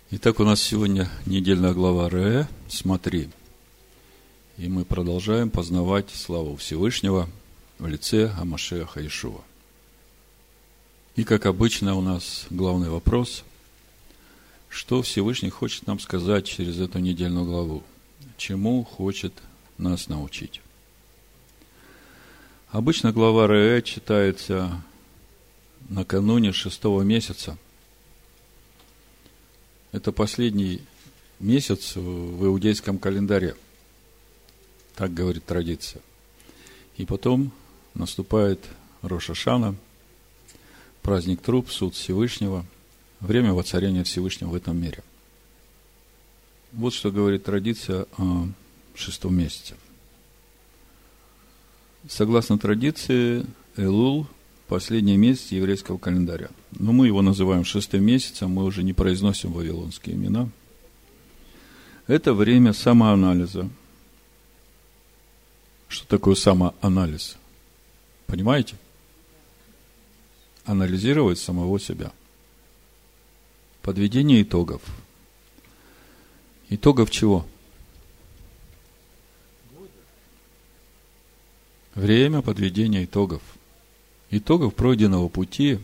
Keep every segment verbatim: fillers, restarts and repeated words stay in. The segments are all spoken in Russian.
Итак, у нас сегодня недельная глава Ре, смотри. И мы продолжаем познавать славу Всевышнего в лице ха-Машиаха Иешуа. И, как обычно, у нас главный вопрос: что Всевышний хочет нам сказать через эту недельную главу? Чему хочет нас научить? Обычно глава Ре читается накануне шестого месяца. Это последний месяц в иудейском календаре. Так говорит традиция. И потом наступает Рош ха-Шана, праздник труб, суд Всевышнего, время воцарения Всевышнего в этом мире. Вот что говорит традиция о шестом месяце. Согласно традиции, Элул – последний месяц еврейского календаря. Но мы его называем шестым месяцем, мы уже не произносим вавилонские имена. Это время самоанализа. Что такое самоанализ? Понимаете? Анализировать самого себя. Подведение итогов. Итогов чего? Время подведения итогов. Итогов пройденного пути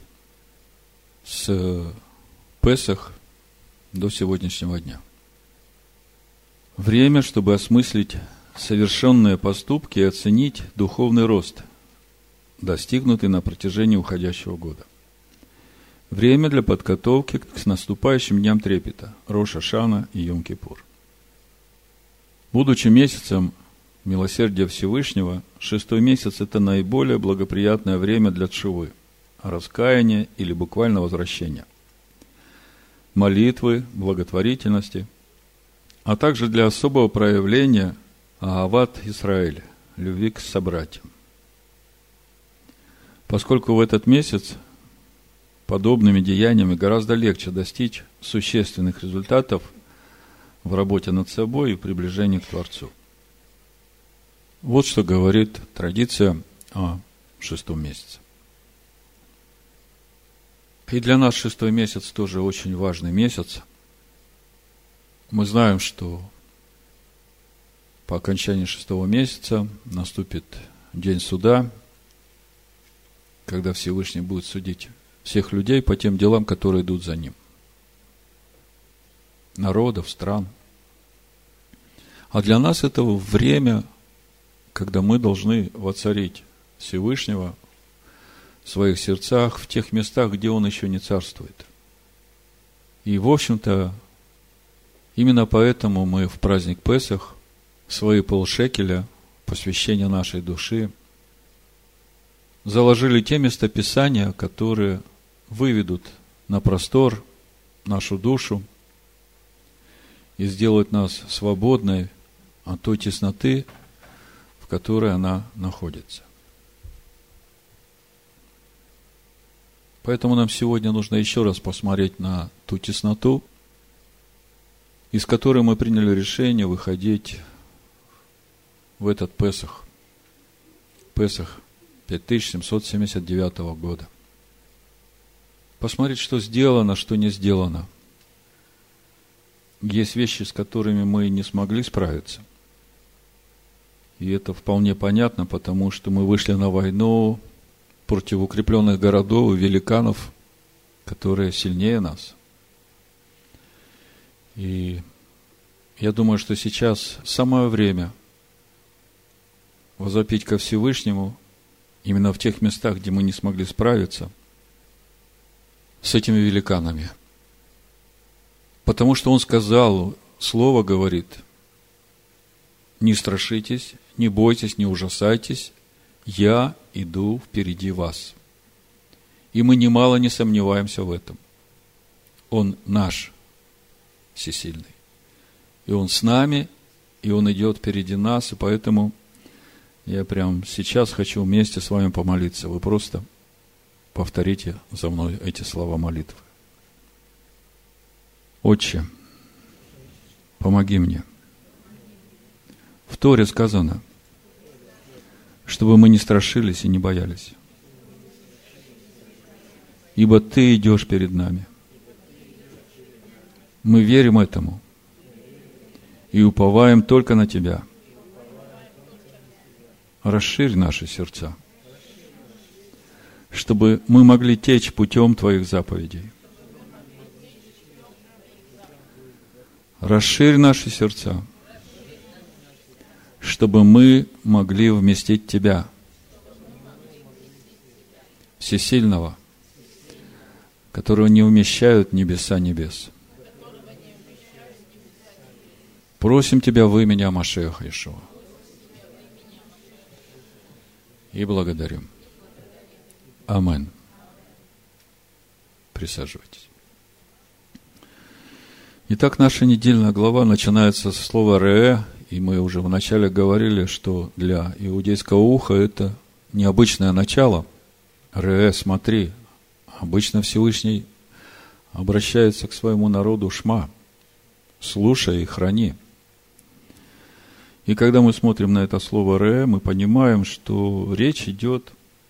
с Песах до сегодняшнего дня. Время, чтобы осмыслить совершенные поступки и оценить духовный рост, достигнутый на протяжении уходящего года. Время для подготовки к наступающим дням трепета, Рош ха-Шана и Йом-Кипур. Будучи месяцем милосердия Всевышнего, шестой месяц – это наиболее благоприятное время для тшувы, раскаяния или буквально возвращения, молитвы, благотворительности, а также для особого проявления Аават Исраэль, любви к собратьям. Поскольку в этот месяц подобными деяниями гораздо легче достичь существенных результатов в работе над собой и приближении к Творцу. Вот что говорит традиция о шестом месяце. И для нас шестой месяц тоже очень важный месяц. Мы знаем, что по окончании шестого месяца наступит день суда, когда Всевышний будет судить всех людей по тем делам, которые идут за ним. Народов, стран. А для нас это время, когда мы должны воцарить Всевышнего в своих сердцах, в тех местах, где Он еще не царствует. И, в общем-то, именно поэтому мы в праздник Песах свои полшекеля, посвящения нашей души, заложили те местописания, которые выведут на простор нашу душу и сделают нас свободной от той тесноты, в которой она находится. Поэтому нам сегодня нужно еще раз посмотреть на ту тесноту, из которой мы приняли решение выходить в этот Песах. Песах пять тысяч семьсот семьдесят девятого года. Посмотреть, что сделано, что не сделано. Есть вещи, с которыми мы не смогли справиться. И это вполне понятно, потому что мы вышли на войну против укрепленных городов и великанов, которые сильнее нас. И я думаю, что сейчас самое время возопить ко Всевышнему именно в тех местах, где мы не смогли справиться с этими великанами. Потому что Он сказал, Слово говорит: не страшитесь, не бойтесь, не ужасайтесь, я иду впереди вас. И мы немало не сомневаемся в этом. Он наш всесильный. И Он с нами, и Он идет впереди нас, и поэтому я прямо сейчас хочу вместе с вами помолиться. Вы просто повторите за мной эти слова молитвы. Отче, помоги мне. В Торе сказано, чтобы мы не страшились и не боялись. Ибо Ты идешь перед нами. Мы верим этому и уповаем только на Тебя. Расширь наши сердца, чтобы мы могли течь путем Твоих заповедей. Расширь наши сердца, чтобы мы могли вместить Тебя, Всесильного, которого не умещают небеса небес. Просим Тебя в имени Машиаха Иешуа. И благодарим. Амин. Присаживайтесь. Итак, наша недельная глава начинается со слова «ре», и мы уже вначале говорили, что для иудейского уха это необычное начало. «Ре, смотри». Обычно Всевышний обращается к своему народу «шма», «слушай и храни». И когда мы смотрим на это слово «ре», мы понимаем, что речь идет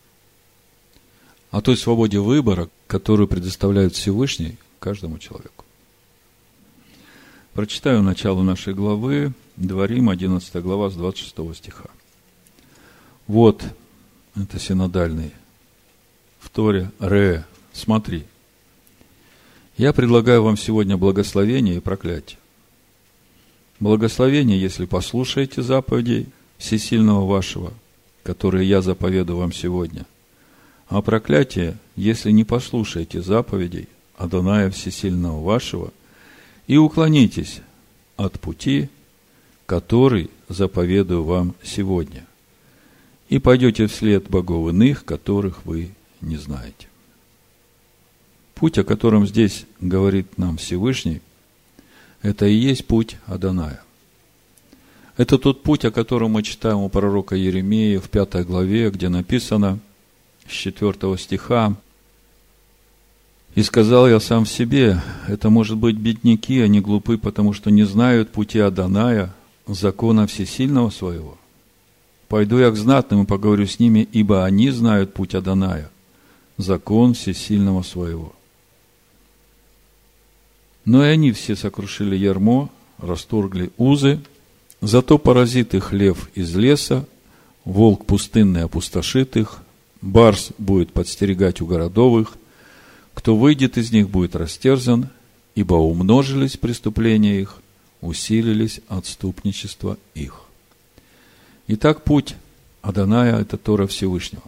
о той свободе выбора, которую предоставляет Всевышний каждому человеку. Прочитаю начало нашей главы, Дворим, одиннадцатая глава, с двадцать шестого стиха. Вот, это синодальный, в Торе «ре», смотри. Я предлагаю вам сегодня благословение и проклятие. Благословение, если послушаете заповедей Всесильного вашего, которые я заповедую вам сегодня. А проклятие, если не послушаете заповедей Адоная Всесильного вашего и уклонитесь от пути, который заповедую вам сегодня, и пойдете вслед богов иных, которых вы не знаете. Путь, о котором здесь говорит нам Всевышний, это и есть путь Адоная. Это тот путь, о котором мы читаем у пророка Иеремии в пятой главе, где написано с четвертого стиха: «И сказал я сам в себе, это, может быть, бедняки, они глупы, потому что не знают пути Адоная, закона всесильного своего. Пойду я к знатным и поговорю с ними, ибо они знают путь Адоная, закон всесильного своего». Но и они все сокрушили ярмо, расторгли узы, зато поразит их лев из леса, волк пустынный опустошит их, барс будет подстерегать у городов их, кто выйдет из них, будет растерзан, ибо умножились преступления их, усилились отступничества их. Итак, путь Адоная – это Тора Всевышнего.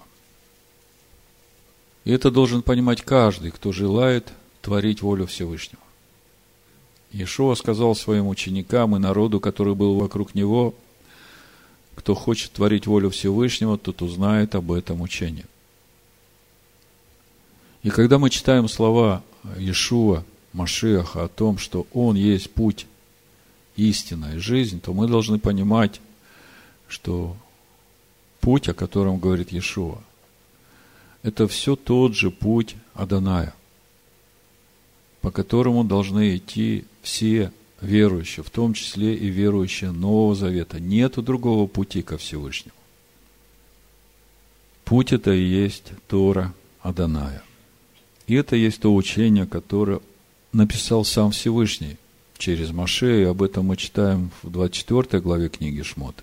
И это должен понимать каждый, кто желает творить волю Всевышнего. Иешуа сказал своим ученикам и народу, который был вокруг него: кто хочет творить волю Всевышнего, тот узнает об этом учении. И когда мы читаем слова Иешуа, Машиаха, о том, что Он есть путь, истина и жизнь, то мы должны понимать, что путь, о котором говорит Иешуа, это все тот же путь Адоная, по которому должны идти все верующие, в том числе и верующие Нового Завета. Нету другого пути ко Всевышнему. Путь это и есть Тора Адоная. И это есть то учение, которое написал сам Всевышний через Моше, и об этом мы читаем в двадцать четвёртой главе книги Шмот.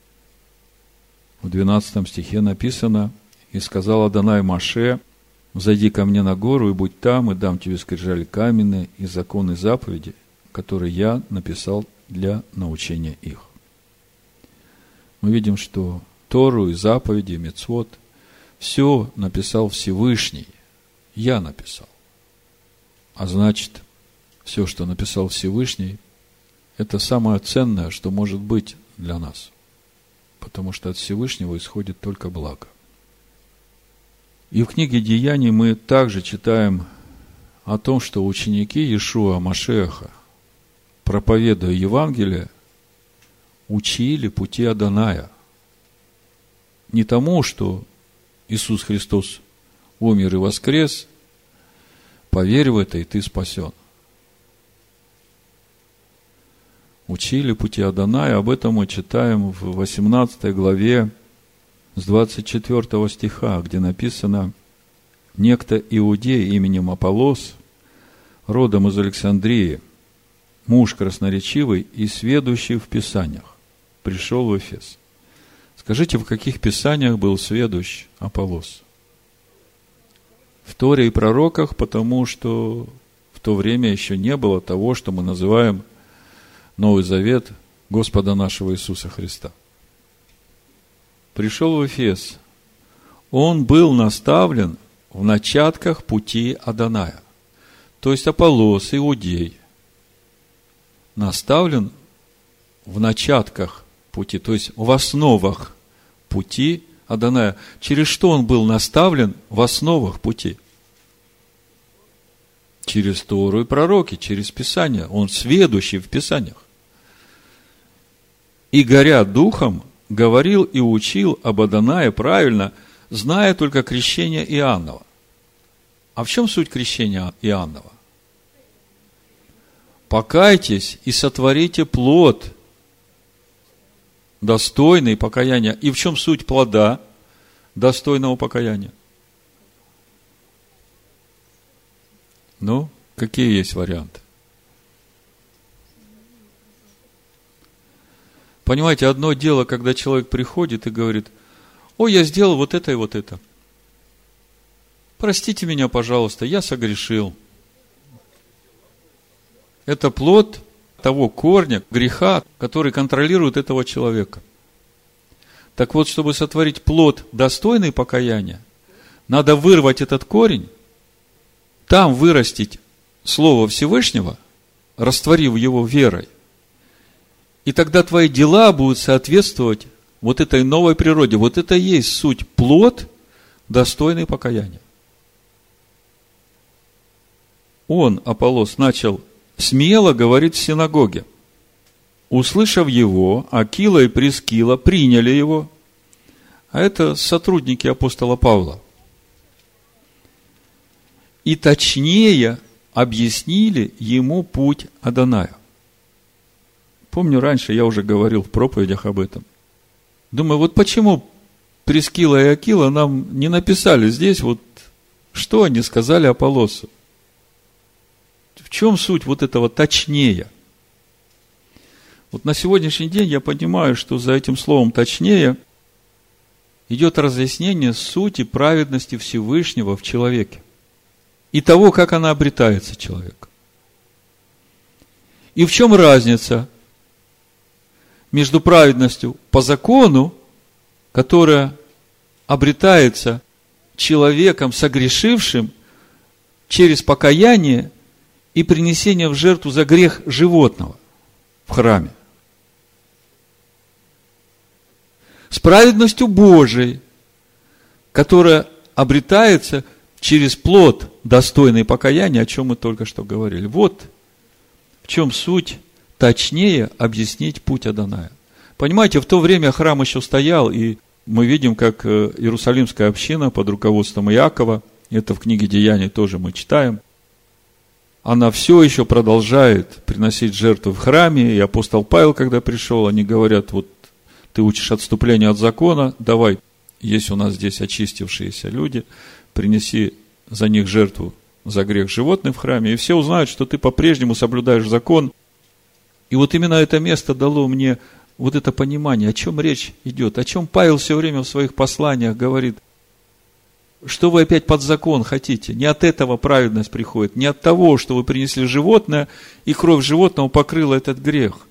В двенадцатом стихе написано: «И сказал Адонай Моше: взойди ко мне на гору, и будь там, и дам тебе скрижали каменные и законы заповеди, которые я написал для научения их». Мы видим, что Тору и заповеди, и мицвот, все написал Всевышний. Я написал. А значит, все, что написал Всевышний, это самое ценное, что может быть для нас. Потому что от Всевышнего исходит только благо. И в книге Деяний мы также читаем о том, что ученики Иешуа Машиаха, проповедуя Евангелие, учили пути Адоная. Не тому, что Иисус Христос умер и воскрес, поверь в это, и ты спасен. Учили пути Адоная, об этом мы читаем в восемнадцатой главе с двадцать четвёртого стиха, где написано: «Некто иудей именем Аполлос, родом из Александрии, муж красноречивый и сведущий в Писаниях, пришел в Эфес. Скажите, в каких Писаниях был сведущ Аполлос? В Торе и пророках, потому что в то время еще не было того, что мы называем Новый Завет Господа нашего Иисуса Христа. Пришел в Эфес. Он был наставлен в начатках пути Адоная. То есть Аполлос, иудей, наставлен в начатках пути, то есть в основах пути Адоная. Через что он был наставлен в основах пути? Через Тору и пророки, через Писание. Он сведущий в Писаниях. И, горя духом, говорил и учил об Адонае правильно, зная только крещение Иоаннова. А в чем суть крещения Иоаннова? Покайтесь и сотворите плод, достойный покаяния. И в чем суть плода достойного покаяния? Ну, какие есть варианты? Понимаете, одно дело, когда человек приходит и говорит: «О, я сделал вот это и вот это. Простите меня, пожалуйста, я согрешил». Это плод того корня, греха, который контролирует этого человека. Так вот, чтобы сотворить плод, достойный покаяния, надо вырвать этот корень, там вырастить Слово Всевышнего, растворив его верой. И тогда твои дела будут соответствовать вот этой новой природе. Вот это и есть суть плод, достойный покаяния. Он, Аполлос, начал смело говорить в синагоге. Услышав его, Акила и Прискила приняли его, а это сотрудники апостола Павла. И точнее объяснили ему путь Адоная. Помню, раньше я уже говорил в проповедях об этом. Думаю, вот почему Прискила и Акила нам не написали здесь, вот что они сказали Аполлосу? В чем суть вот этого точнее? Вот на сегодняшний день я понимаю, что за этим словом точнее идет разъяснение сути праведности Всевышнего в человеке и того, как она обретается человеком. И в чем разница между праведностью по закону, которая обретается человеком согрешившим через покаяние и принесение в жертву за грех животного в храме, с праведностью Божией, которая обретается через плод, достойный покаяния, о чем мы только что говорили. Вот в чем суть точнее объяснить путь Адоная. Понимаете, в то время храм еще стоял, и мы видим, как Иерусалимская община под руководством Иакова, это в книге Деяний тоже мы читаем, она все еще продолжает приносить жертвы в храме, и апостол Павел, когда пришел, они говорят: вот ты учишь отступление от закона, давай, есть у нас здесь очистившиеся люди, принеси за них жертву за грех животных в храме, и все узнают, что ты по-прежнему соблюдаешь закон. И вот именно это место дало мне вот это понимание, о чем речь идет, о чем Павел все время в своих посланиях говорит. Что вы опять под закон хотите? Не от этого праведность приходит, не от того, что вы принесли животное, и кровь животного покрыла этот грех.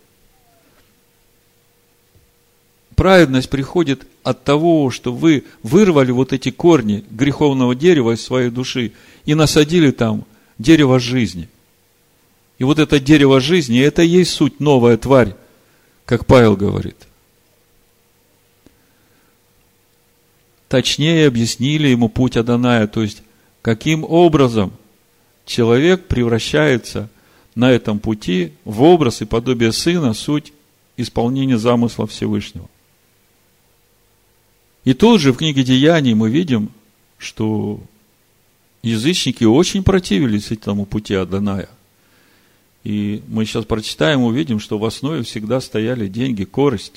Праведность приходит от того, что вы вырвали вот эти корни греховного дерева из своей души и насадили там дерево жизни. И вот это дерево жизни, это и есть суть новая тварь, как Павел говорит. Точнее объяснили ему путь Адоная, то есть, каким образом человек превращается на этом пути в образ и подобие Сына, суть исполнения замысла Всевышнего. И тут же в книге Деяний мы видим, что язычники очень противились этому пути Адоная. И мы сейчас прочитаем и увидим, что в основе всегда стояли деньги, корость.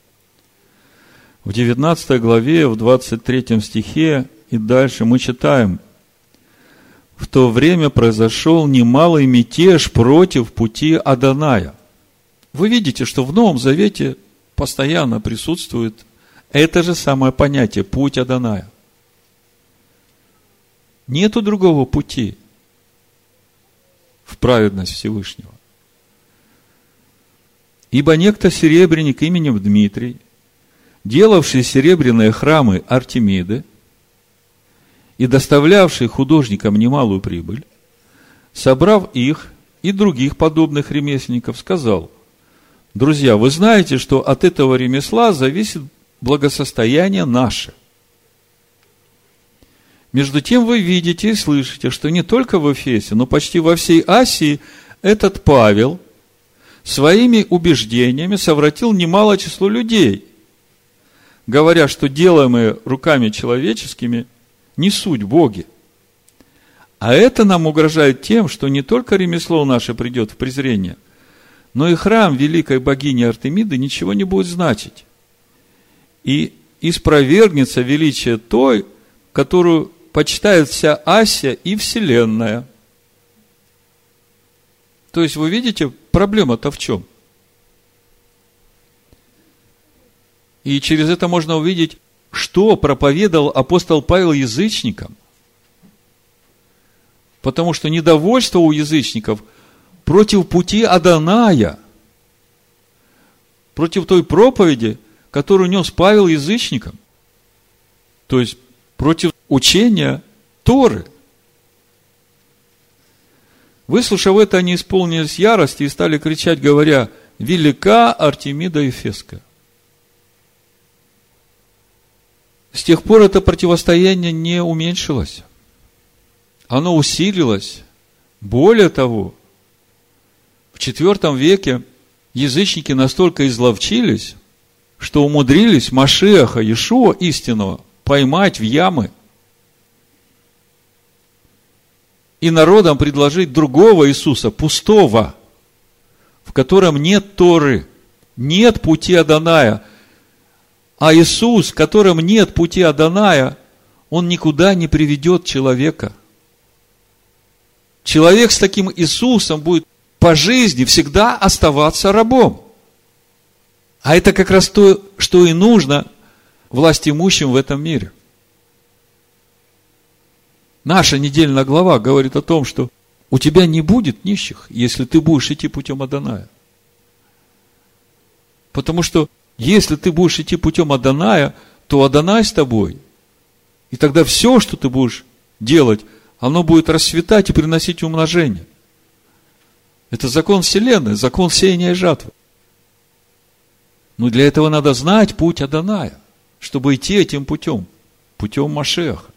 В девятнадцатой главе, в двадцать третьем стихе и дальше мы читаем: в то время произошел немалый мятеж против пути Адоная. Вы видите, что в Новом Завете постоянно присутствует это же самое понятие – путь Адоная. Нету другого пути в праведность Всевышнего. Ибо некто серебряник именем Дмитрий, делавший серебряные храмы Артемиды и доставлявший художникам немалую прибыль, собрав их и других подобных ремесленников, сказал: друзья, вы знаете, что от этого ремесла зависит благосостояние наше. Между тем вы видите и слышите, что не только в Эфесе, но почти во всей Асии этот Павел своими убеждениями совратил немало число людей, говоря, что делаемые руками человеческими не суть боги. А это нам угрожает тем, что не только ремесло наше придет в презрение, но и храм великой богини Артемиды ничего не будет значить. И испровергнется величие той, которую почитает вся Асия и Вселенная. То есть, вы видите, проблема-то в чем? И через это можно увидеть, что проповедовал апостол Павел язычникам. Потому что недовольство у язычников против пути Адоная, против той проповеди, которую нес Павел язычникам. То есть, против учения Торы. Выслушав это, они исполнились ярости и стали кричать, говоря: велика Артемида Ефесская. С тех пор это противостояние не уменьшилось. Оно усилилось. Более того, в четвертом веке язычники настолько изловчились, что умудрились Машиаха, Иешуа истинного, поймать в ямы и народам предложить другого Иисуса, пустого, в котором нет Торы, нет пути Адоная. А Иисус, в котором нет пути Адоная, он никуда не приведет человека. Человек с таким Иисусом будет по жизни всегда оставаться рабом. А это как раз то, что и нужно властимущим в этом мире. Наша недельная глава говорит о том, что у тебя не будет нищих, если ты будешь идти путем Адоная. Потому что если ты будешь идти путем Адоная, то Адонай с тобой. И тогда все, что ты будешь делать, оно будет расцветать и приносить умножение. Это закон Вселенной, закон сеяния и жатвы. Но для этого надо знать путь Адоная, чтобы идти этим путем, путем Машиаха.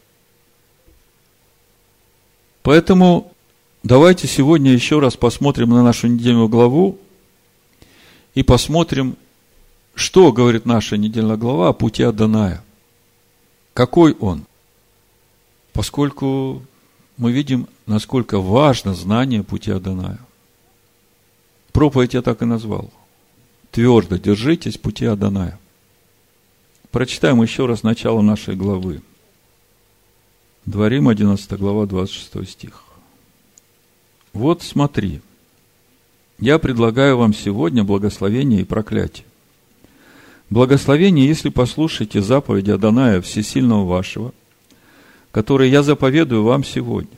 Поэтому давайте сегодня еще раз посмотрим на нашу недельную главу и посмотрим, что говорит наша недельная глава о пути Адоная. Какой он? Поскольку мы видим, насколько важно знание пути Адоная. Проповедь я так и назвал. Твердо держитесь пути Адоная. Прочитаем еще раз начало нашей главы. Дворим, одиннадцатая глава, двадцать шестой стих. Вот смотри, я предлагаю вам сегодня благословение и проклятие. Благословение, если послушаете заповеди Адоная Всесильного вашего, которые я заповедую вам сегодня.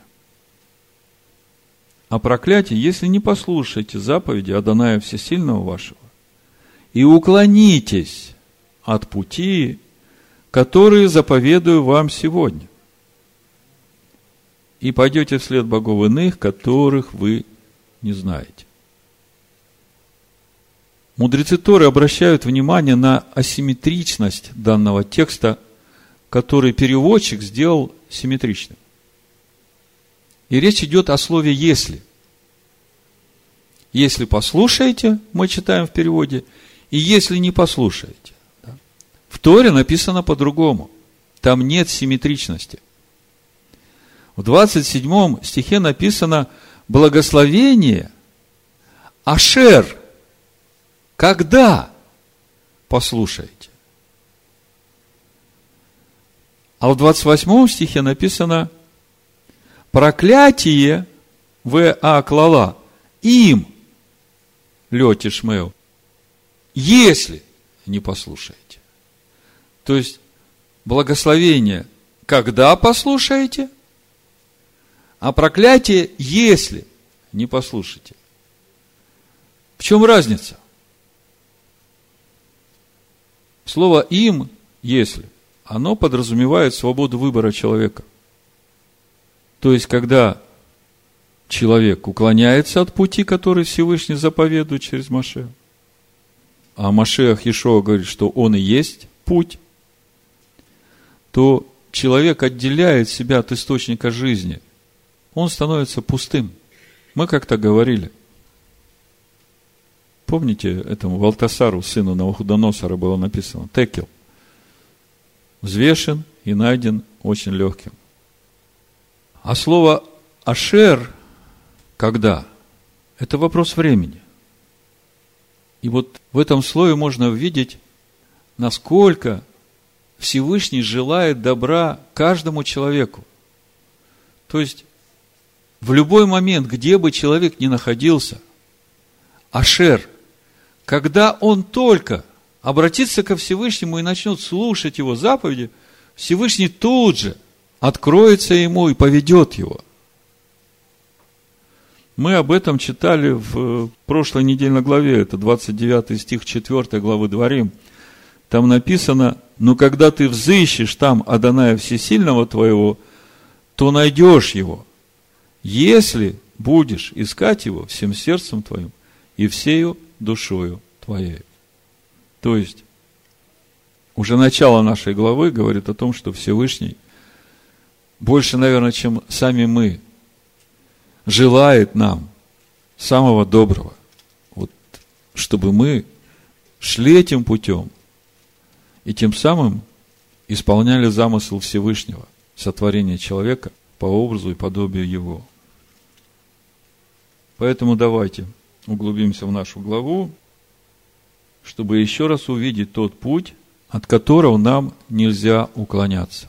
А проклятие, если не послушаете заповеди Адоная Всесильного вашего и уклонитесь от пути, которые заповедую вам сегодня, и пойдете вслед богов иных, которых вы не знаете. Мудрецы Торы обращают внимание на асимметричность данного текста, который переводчик сделал симметричным. И речь идет о слове «если». Если послушаете, мы читаем в переводе, и если не послушаете. В Торе написано по-другому. Там нет симметричности. В двадцать седьмом стихе написано благословение Ашер. Когда послушаете? А в двадцать восьмом стихе написано проклятие в а клала им летишмео, если не послушаете. То есть, благословение, когда послушаете, а проклятие, если не послушаете. В чем разница? Слово «им», если, оно подразумевает свободу выбора человека. То есть, когда человек уклоняется от пути, который Всевышний заповедует через Машеха, а Машех Иешуа говорит, что он и есть путь, то человек отделяет себя от источника жизни. Он становится пустым. Мы как-то говорили. Помните, этому Валтасару, сыну Навуходоносора, было написано: текел, взвешен и найден очень легким. А слово ашер, когда? Это вопрос времени. И вот в этом слое можно увидеть, насколько Всевышний желает добра каждому человеку. То есть, в любой момент, где бы человек ни находился, ашер, когда он только обратится ко Всевышнему и начнет слушать его заповеди, Всевышний тут же откроется ему и поведет его. Мы об этом читали в прошлой недельной главе, это двадцать девятый стих четвёртой главы Дворим. Там написано: но когда ты взыщешь там Адоная Всесильного твоего, то найдешь его, если будешь искать его всем сердцем твоим и всею душою твоей. То есть, уже начало нашей главы говорит о том, что Всевышний больше, наверное, чем сами мы, желает нам самого доброго, вот, чтобы мы шли этим путем и тем самым исполняли замысел Всевышнего, сотворения человека по образу и подобию его. Поэтому давайте углубимся в нашу главу, чтобы еще раз увидеть тот путь, от которого нам нельзя уклоняться.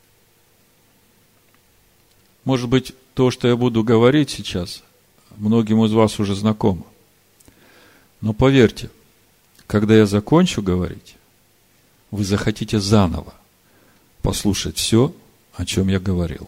Может быть, то, что я буду говорить сейчас, многим из вас уже знакомо. Но поверьте, когда я закончу говорить, вы захотите заново послушать все, о чем я говорил.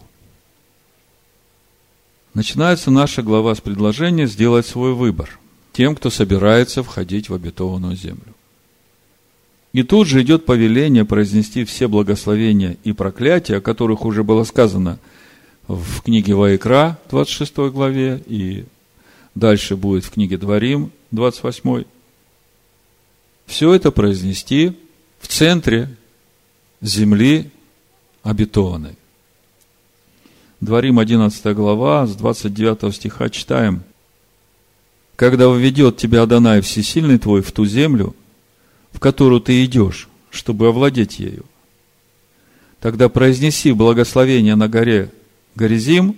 Начинается наша глава с предложения сделать свой выбор тем, кто собирается входить в обетованную землю. И тут же идет повеление произнести все благословения и проклятия, о которых уже было сказано в книге Ваикра, двадцать шестой главе, и дальше будет в книге Дворим, двадцать восьмой. Все это произнести в центре земли обетованной. Дворим, одиннадцатая глава, с двадцать девятого стиха читаем: «Когда введет тебя Адонай Всесильный твой в ту землю, в которую ты идешь, чтобы овладеть ею, тогда произнеси благословение на горе Горизим,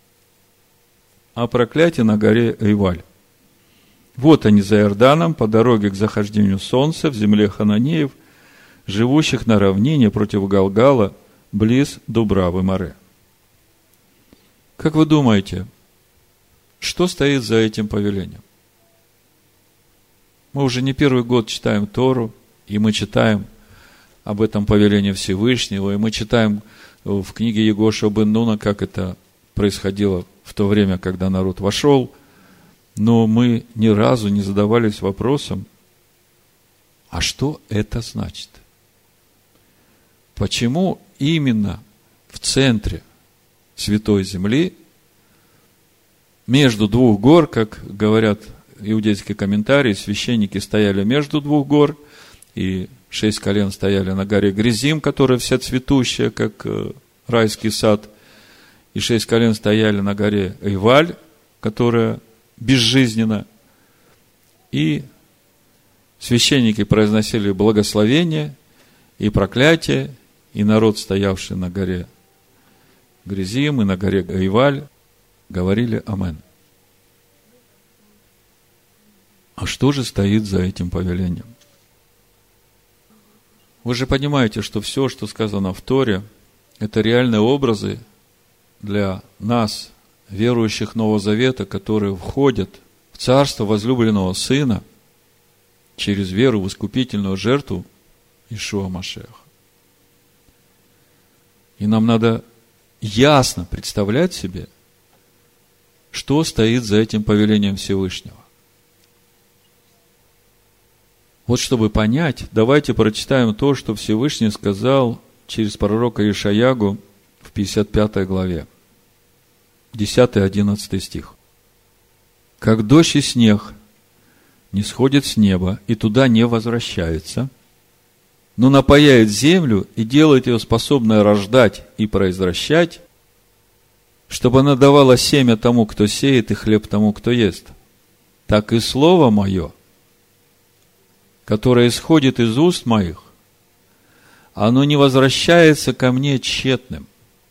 а проклятие на горе Эйваль. Вот они за Иорданом, по дороге к захождению солнца, в земле Хананеев, живущих на равнине против Галгала, близ Дубравы Море». Как вы думаете, что стоит за этим повелением? Мы уже не первый год читаем Тору, и мы читаем об этом повелении Всевышнего, и мы читаем в книге Егошуа бен Нуна, как это происходило в то время, когда народ вошел, но мы ни разу не задавались вопросом, а что это значит? Почему именно в центре Святой Земли, между двух гор, как говорят иудейские комментарии, священники стояли между двух гор, и шесть колен стояли на горе Гризим, которая вся цветущая, как райский сад, и шесть колен стояли на горе Эйваль, которая безжизненна, и священники произносили благословение и проклятие, и народ, стоявший на горе Гризим и на горе Эйваль, говорили амен. А что же стоит за этим повелением? Вы же понимаете, что все, что сказано в Торе, это реальные образы для нас, верующих Нового Завета, которые входят в Царство возлюбленного Сына через веру в искупительную жертву Иешуа Машиаха. И нам надо ясно представлять себе, что стоит за этим повелением Всевышнего. Вот чтобы понять, давайте прочитаем то, что Всевышний сказал через пророка Ишаягу в пятьдесят пятой главе, десятый-одиннадцатый стих. «Как дождь и снег не сходит с неба и туда не возвращается, но напояет землю и делает ее способной рождать и произвращать, чтобы она давала семя тому, кто сеет, и хлеб тому, кто ест, так и слово мое, которое исходит из уст моих, оно не возвращается ко мне тщетным,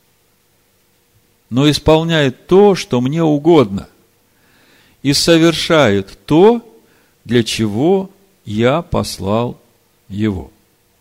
но исполняет то, что мне угодно, и совершает то, для чего я послал его».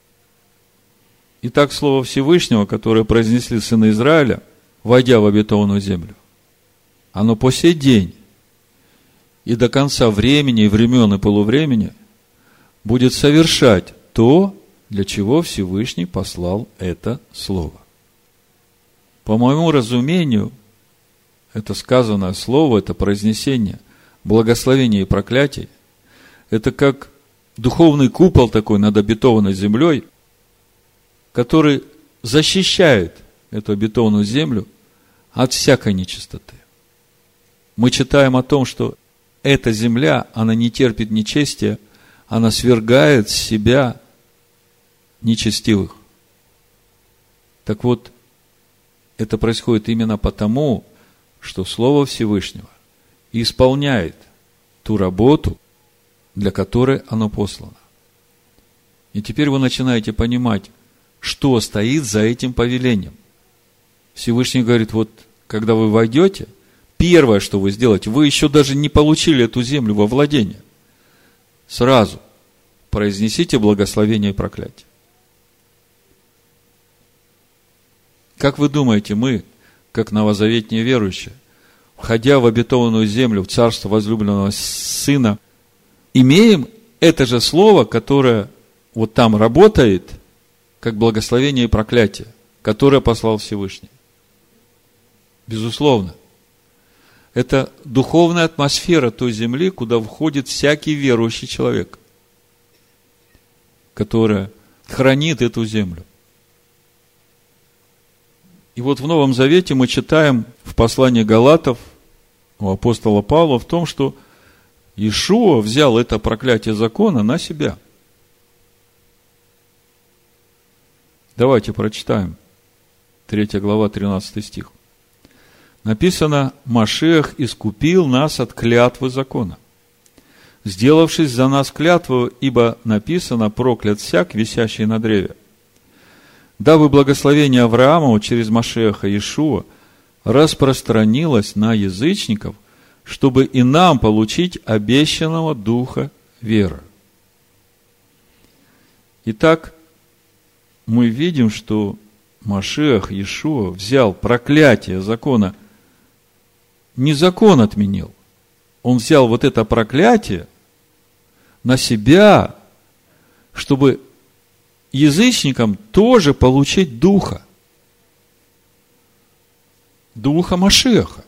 Итак, слово Всевышнего, которое произнесли сыны Израиля, войдя в обетованную землю, оно по сей день и до конца времени, и времен, и полувремени будет совершать то, для чего Всевышний послал это слово. По моему разумению, это сказанное слово, это произнесение благословения и проклятий, это как духовный купол такой над обетованной землей, который защищает эту обетованную землю от всякой нечистоты. Мы читаем о том, что эта земля, она не терпит нечестия, она свергает с себя нечестивых. Так вот, это происходит именно потому, что Слово Всевышнего исполняет ту работу, для которой оно послано. И теперь вы начинаете понимать, что стоит за этим повелением. Всевышний говорит, вот, когда вы войдете, первое, что вы сделаете, вы еще даже не получили эту землю во владение. Сразу произнесите благословение и проклятие. Как вы думаете, мы, как новозаветные верующие, входя в обетованную землю, в царство возлюбленного Сына, имеем это же слово, которое вот там работает, как благословение и проклятие, которое послал Всевышний? Безусловно. Это духовная атмосфера той земли, куда входит всякий верующий человек, которая хранит эту землю. И вот в Новом Завете мы читаем в послании Галатов у апостола Павла в том, что Иешуа взял это проклятие закона на себя. Давайте прочитаем. третья глава, тринадцатый стих. Написано: «Машиах искупил нас от клятвы закона, сделавшись за нас клятву, ибо написано: проклят всяк, висящий на древе. Дабы благословение Авраамову через Машиаха Иешуа распространилось на язычников, чтобы и нам получить обещанного духа веры». Итак, мы видим, что Машиах Иешуа взял проклятие закона, не закон отменил, он взял вот это проклятие на себя, чтобы язычникам тоже получить духа, духа Машиаха.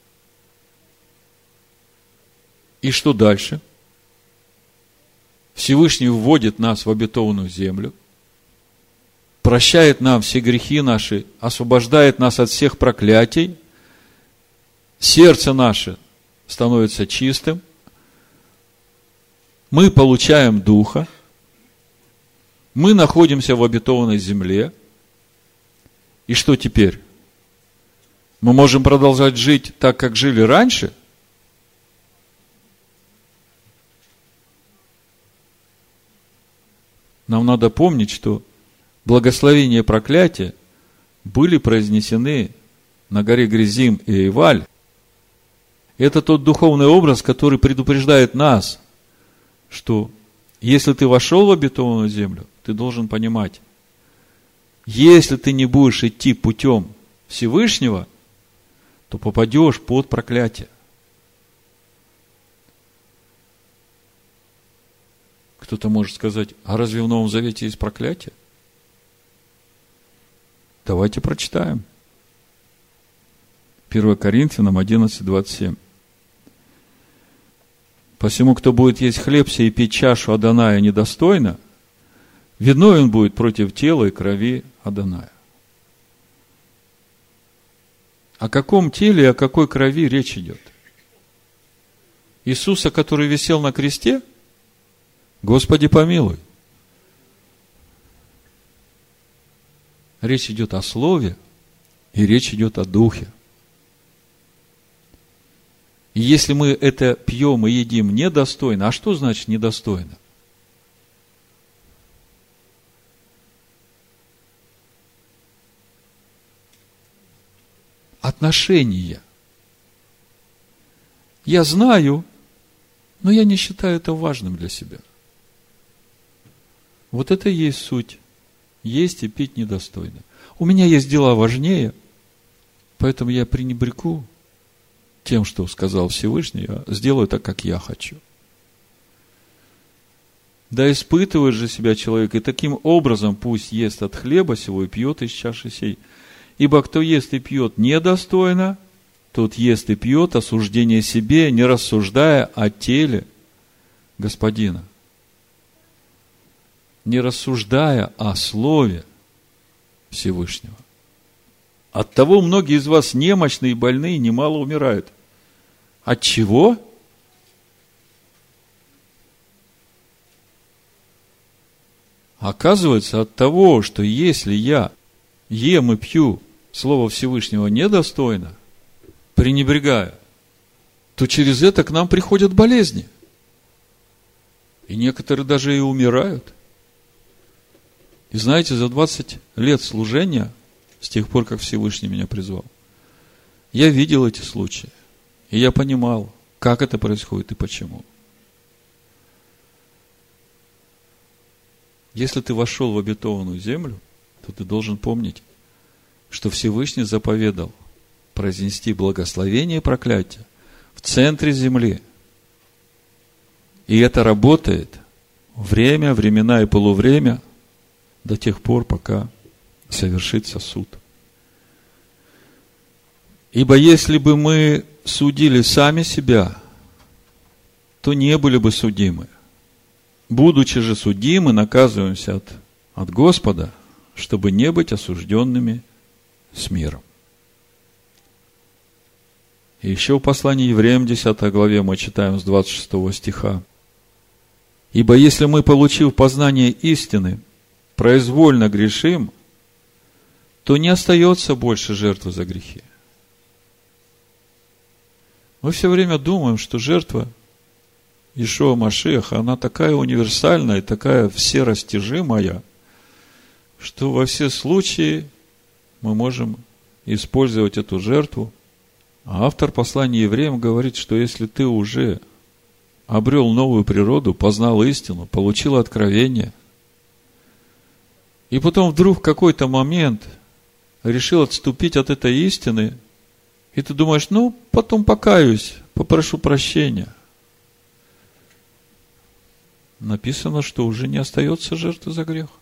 И что дальше? Всевышний вводит нас в обетованную землю, прощает нам все грехи наши, освобождает нас от всех проклятий, сердце наше становится чистым, мы получаем Духа, мы находимся в обетованной земле, и что теперь? Мы можем продолжать жить так, как жили раньше? Нам надо помнить, что благословение и проклятие были произнесены на горе Гризим и Эйваль. Это тот духовный образ, который предупреждает нас, что если ты вошел в обетованную землю, ты должен понимать, если ты не будешь идти путем Всевышнего, то попадешь под проклятие. Кто-то может сказать, а разве в Новом Завете есть проклятие? Давайте прочитаем. первое Коринфянам одиннадцать, двадцать семь. Посему, кто будет есть хлеб сей и пить чашу Адоная недостойно, виновен будет против тела и крови Адоная. О каком теле и о какой крови речь идет? Иисуса, который висел на кресте? Господи, помилуй. Речь идет о Слове, и речь идет о Духе. И если мы это пьем и едим недостойно, а что значит недостойно? Отношения. Я знаю, но я не считаю это важным для себя. Вот это и есть суть. Есть и пить недостойно. У меня есть дела важнее, поэтому я пренебрегу тем, что сказал Всевышний, а сделаю так, как я хочу. Да испытывает же себя человек, и таким образом пусть ест от хлеба сего и пьет из чаши сей. Ибо кто ест и пьет недостойно, тот ест и пьет осуждение себе, не рассуждая о теле Господина. Не рассуждая о Слове Всевышнего. Оттого многие из вас немощные и больные немало умирают. От чего? Оказывается, от того, что если я ем и пью Слово Всевышнего недостойно, пренебрегая, то через это к нам приходят болезни. И некоторые даже и умирают. И знаете, за двадцать лет служения, с тех пор, как Всевышний меня призвал, я видел эти случаи. И я понимал, как это происходит и почему. Если ты вошел в обетованную землю, то ты должен помнить, что Всевышний заповедал произнести благословение и проклятие в центре земли. И это работает время, времена и полувремя до тех пор, пока совершится суд. Ибо если бы мы судили сами себя, то не были бы судимы. Будучи же судимы, наказываемся от, от Господа, чтобы не быть осужденными с миром. И еще в послании Евреям десятой главе мы читаем с двадцать шестого стиха. Ибо если мы, получив познание истины, произвольно грешим, то не остается больше жертвы за грехи. Мы все время думаем, что жертва Иешуа Машиаха, она такая универсальная, такая всерастяжимая, что во все случаи мы можем использовать эту жертву. А автор послания Евреям говорит, что если ты уже обрел новую природу, познал истину, получил откровение, и потом вдруг в какой-то момент решил отступить от этой истины, и ты думаешь, ну, потом покаюсь, попрошу прощения. Написано, что уже не остается жертвы за грех.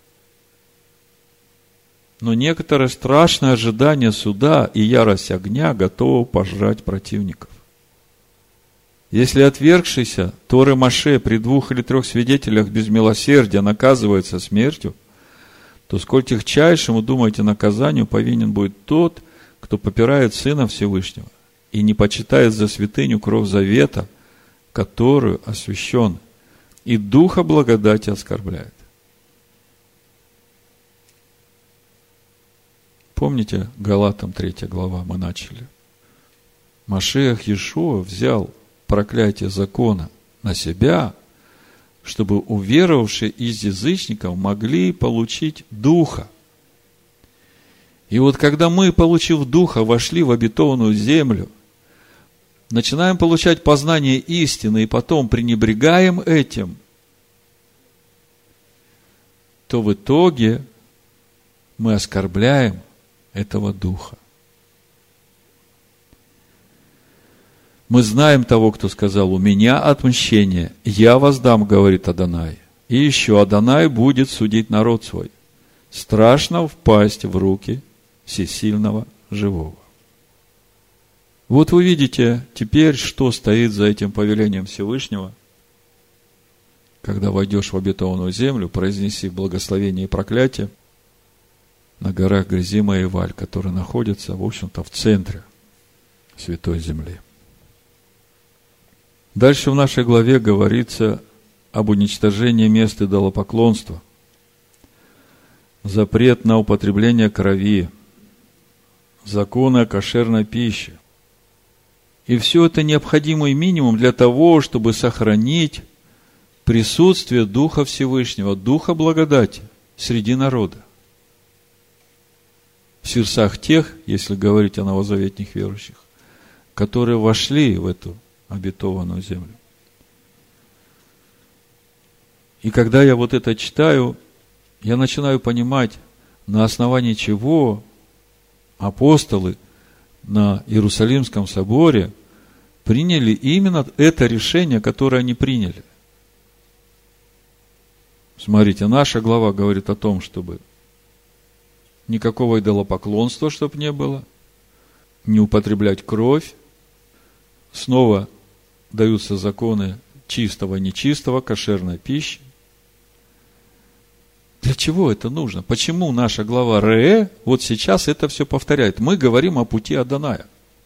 Но некоторое страшное ожидание суда и ярость огня готово пожрать противников. Если отвергшийся Торы Моше при двух или трех свидетелях без милосердия наказывается смертью, то сколь тягчайшему, думаете, наказанию повинен будет тот, кто попирает Сына Всевышнего и не почитает за святыню кровь завета, которую освящен, и Духа благодати оскорбляет. Помните, Галатам третья глава мы начали. Машиах Иешуа взял проклятие закона на себя, чтобы уверовавшие из язычников могли получить Духа. И вот когда мы, получив Духа, вошли в обетованную землю, начинаем получать познание истины и потом пренебрегаем этим, то в итоге мы оскорбляем этого Духа. Мы знаем того, кто сказал: у меня отмщение, я воздам, говорит Адонай. И еще Адонай будет судить народ свой. Страшно впасть в руки всесильного живого. Вот вы видите теперь, что стоит за этим повелением Всевышнего. Когда войдешь в обетованную землю, произнеси благословение и проклятие на горах Гризима и Валь, которые находятся, в общем-то, в центре Святой Земли. Дальше в нашей главе говорится об уничтожении мест идолопоклонства, запрет на употребление крови, законы о кошерной пище. И все это необходимый минимум для того, чтобы сохранить присутствие Духа Всевышнего, Духа благодати среди народа. В сердцах тех, если говорить о новозаветных верующих, которые вошли в эту обетованную землю. И когда я вот это читаю, я начинаю понимать, на основании чего апостолы на Иерусалимском соборе приняли именно это решение, которое они приняли. Смотрите, наша глава говорит о том, чтобы никакого идолопоклонства, чтобы не было, не употреблять кровь. Снова даются законы чистого, нечистого, кошерной пищи. Для чего это нужно? Почему наша глава Ре вот сейчас это все повторяет? Мы говорим о пути Адоная.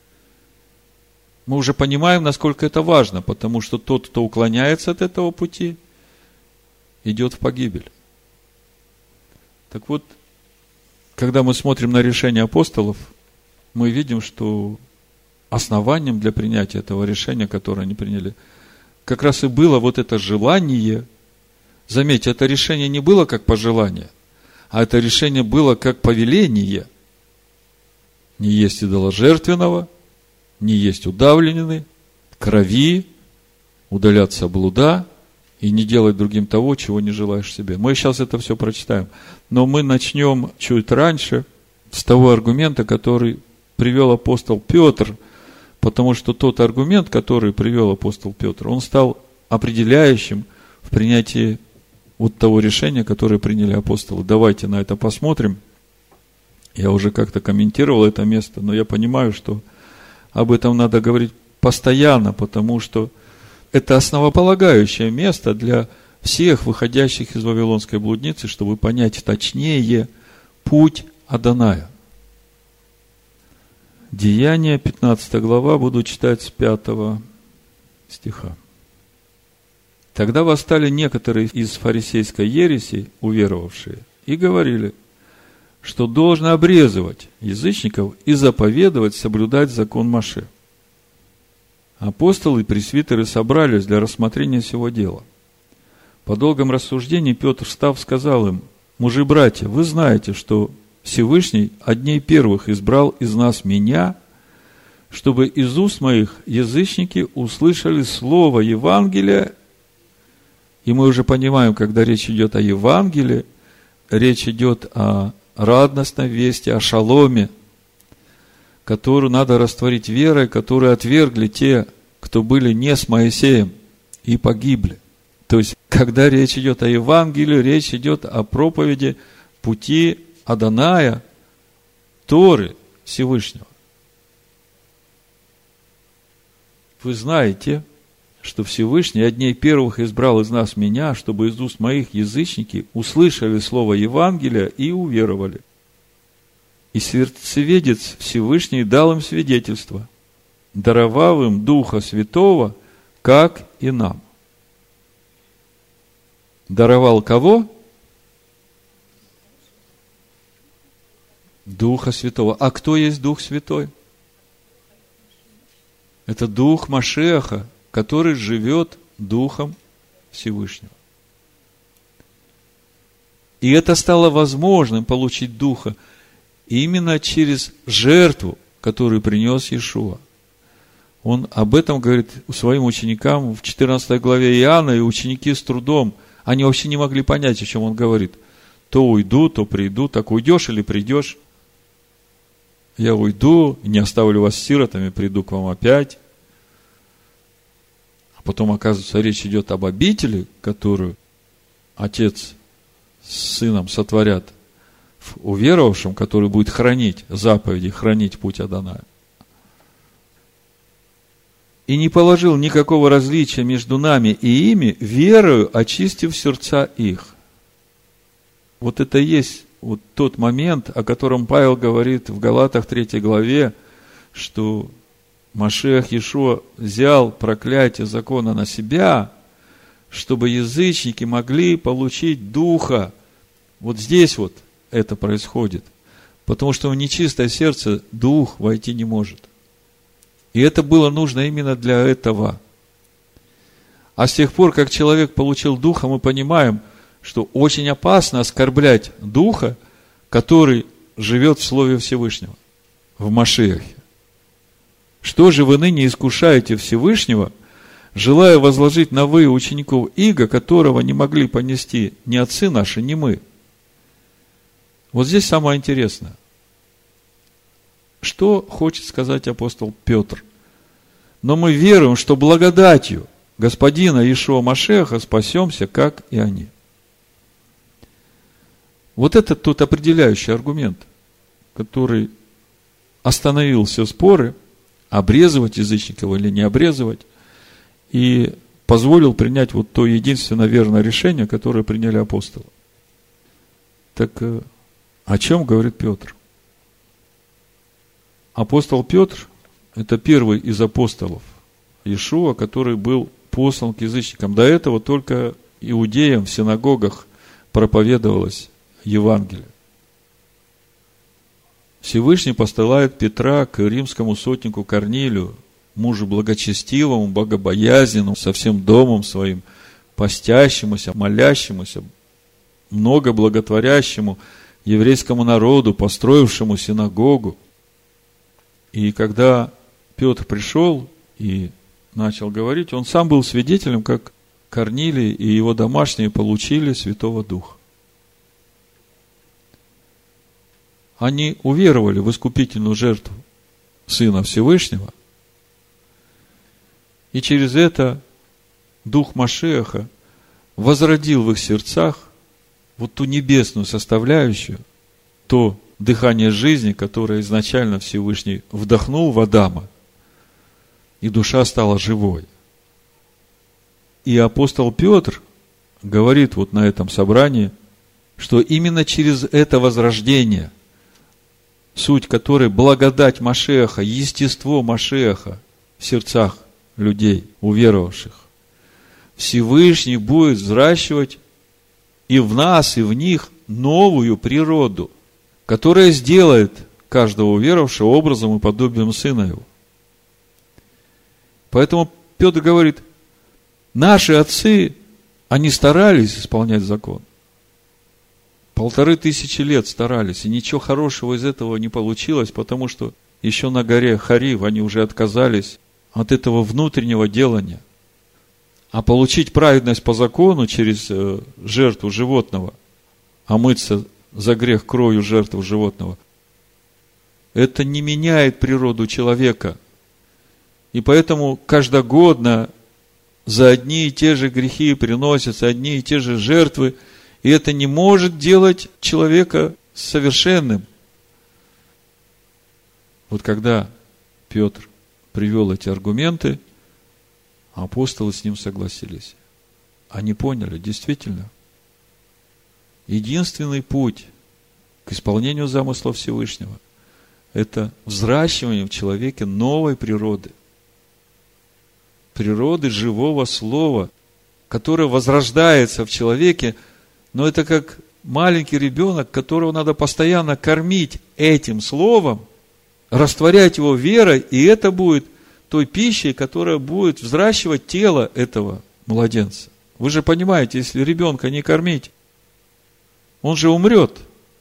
Мы уже понимаем, насколько это важно, потому что тот, кто уклоняется от этого пути, идет в погибель. Так вот, когда мы смотрим на решение апостолов, мы видим, что основанием для принятия этого решения, которое они приняли, как раз и было вот это желание. Заметьте, это решение не было как пожелание, а это решение было как повеление. Не есть идоложертвенного, не есть удавленины, крови, удаляться блуда и не делать другим того, чего не желаешь себе. Мы сейчас это все прочитаем. Но мы начнем чуть раньше с того аргумента, который привел апостол Петр, потому что тот аргумент, который привел апостол Петр, он стал определяющим в принятии вот того решения, которое приняли апостолы. Давайте на это посмотрим. Я уже как-то комментировал это место, но я понимаю, что об этом надо говорить постоянно, потому что это основополагающее место для всех выходящих из Вавилонской блудницы, чтобы понять точнее путь Адоная. Деяния, пятнадцатая глава, буду читать с пятого стиха. Тогда восстали некоторые из фарисейской ереси, уверовавшие, и говорили, что должно обрезывать язычников и заповедовать соблюдать закон Моше. Апостолы и пресвитеры собрались для рассмотрения сего дела. По долгом рассуждении Петр, встав, сказал им: мужи-братья, вы знаете, что Всевышний одней первых избрал из нас меня, чтобы из уст моих язычники услышали слово Евангелия. И мы уже понимаем, когда речь идет о Евангелии, речь идет о радостной вести, о шаломе, которую надо растворить верой, которую отвергли те, кто были не с Моисеем и погибли. То есть, когда речь идет о Евангелии, речь идет о проповеди пути Адоная, Торы Всевышнего. Вы знаете, что Всевышний одней первых избрал из нас меня, чтобы из уст моих язычники услышали слово Евангелия и уверовали. И сердцеведец Всевышний дал им свидетельство, даровав им Духа Святого, как и нам. Даровал кого? Духа Святого. А кто есть Дух Святой? Это Дух Машеха, который живет Духом Всевышнего. И это стало возможным получить Духа именно через жертву, которую принес Иешуа. Он об этом говорит своим ученикам в четырнадцатой главе Иоанна, и ученики с трудом, они вообще не могли понять, о чем он говорит. То уйду, то приду, так уйдешь или придешь? Я уйду, не оставлю вас сиротами, приду к вам опять. Потом, оказывается, речь идет об обители, которую отец с сыном сотворят в уверовавшем, который будет хранить заповеди, хранить путь Адоная. И не положил никакого различия между нами и ими, верою очистив сердца их. Вот это и есть вот тот момент, о котором Павел говорит в Галатах третьей главе, что Машиах Иешуа взял проклятие закона на себя, чтобы язычники могли получить Духа. Вот здесь вот это происходит. Потому что в нечистое сердце Дух войти не может. И это было нужно именно для этого. А с тех пор, как человек получил Духа, мы понимаем, что очень опасно оскорблять Духа, который живет в Слове Всевышнего, в Машиахе. Что же вы ныне искушаете Всевышнего, желая возложить на вы учеников иго, которого не могли понести ни отцы наши, ни мы? Вот здесь самое интересное. Что хочет сказать апостол Петр? Но мы веруем, что благодатью Господина Иешуа Машиаха спасемся, как и они. Вот это тот определяющий аргумент, который остановил все споры, обрезывать язычников или не обрезывать, и позволил принять вот то единственное верное решение, которое приняли апостолы. Так о чем говорит Петр? Апостол Петр – это первый из апостолов Иешуа, который был послан к язычникам. До этого только иудеям в синагогах проповедовалось Евангелие. Всевышний посылает Петра к римскому сотнику Корнилию, мужу благочестивому, богобоязненному, со всем домом своим, постящемуся, молящемуся, много благотворящему еврейскому народу, построившему синагогу. И когда Петр пришел и начал говорить, он сам был свидетелем, как Корнилий и его домашние получили Святого Духа. Они уверовали в искупительную жертву Сына Всевышнего, и через это Дух Машиаха возродил в их сердцах вот ту небесную составляющую, то дыхание жизни, которое изначально Всевышний вдохнул в Адама, и душа стала живой. И апостол Петр говорит вот на этом собрании, что именно через это возрождение, суть которой благодать Машиаха, естество Машиаха в сердцах людей, уверовавших, Всевышний будет взращивать и в нас, и в них новую природу, которая сделает каждого уверовавшего образом и подобием Сына Его. Поэтому Петр говорит, наши отцы, они старались исполнять закон. Полторы тысячи лет старались, и ничего хорошего из этого не получилось, потому что еще на горе Харив они уже отказались от этого внутреннего делания. А получить праведность по закону через жертву животного, омыться за грех кровью жертвы животного, это не меняет природу человека. И поэтому каждогодно за одни и те же грехи приносятся одни и те же жертвы, и это не может делать человека совершенным. Вот когда Петр привел эти аргументы, апостолы с ним согласились. Они поняли, действительно, единственный путь к исполнению замысла Всевышнего – это взращивание в человеке новой природы. Природы живого слова, которое возрождается в человеке, но это как маленький ребенок, которого надо постоянно кормить этим словом, растворять его верой, и это будет той пищей, которая будет взращивать тело этого младенца. Вы же понимаете, если ребенка не кормить, он же умрет.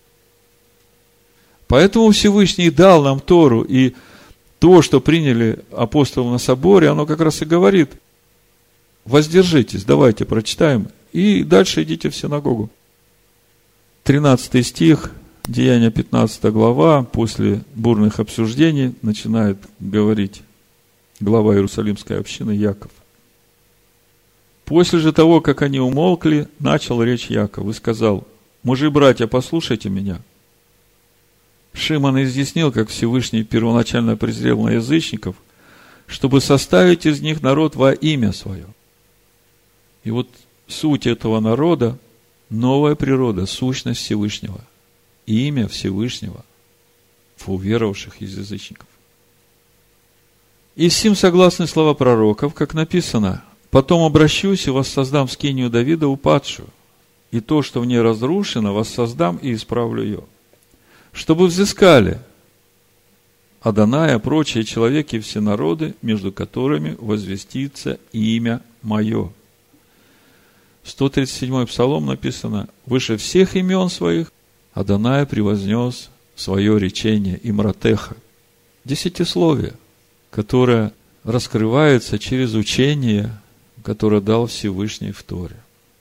Поэтому Всевышний дал нам Тору, и то, что приняли апостолы на соборе, оно как раз и говорит: воздержитесь, давайте прочитаем, и дальше идите в синагогу. тринадцатый стих, Деяния пятнадцатая глава, после бурных обсуждений начинает говорить глава Иерусалимской общины Яков. После же того, как они умолкли, начал речь Яков и сказал: мужи, братья, послушайте меня. Шимон изъяснил, как Всевышний первоначально презрел на язычников, чтобы составить из них народ во имя свое. И вот суть этого народа – новая природа, сущность Всевышнего, имя Всевышнего в уверовавших из язычников. И с сим согласны слова пророков, как написано: «Потом обращусь и воссоздам скинию Давида упадшую, и то, что в ней разрушено, воссоздам и исправлю ее, чтобы взыскали Адоная, прочие человеки и все народы, между которыми возвестится имя мое». В сто тридцать седьмой Псалом написано: «Выше всех имен своих Адоная превознес свое речение имратеха». Десятисловие, которое раскрывается через учение, которое дал Всевышний в Торе.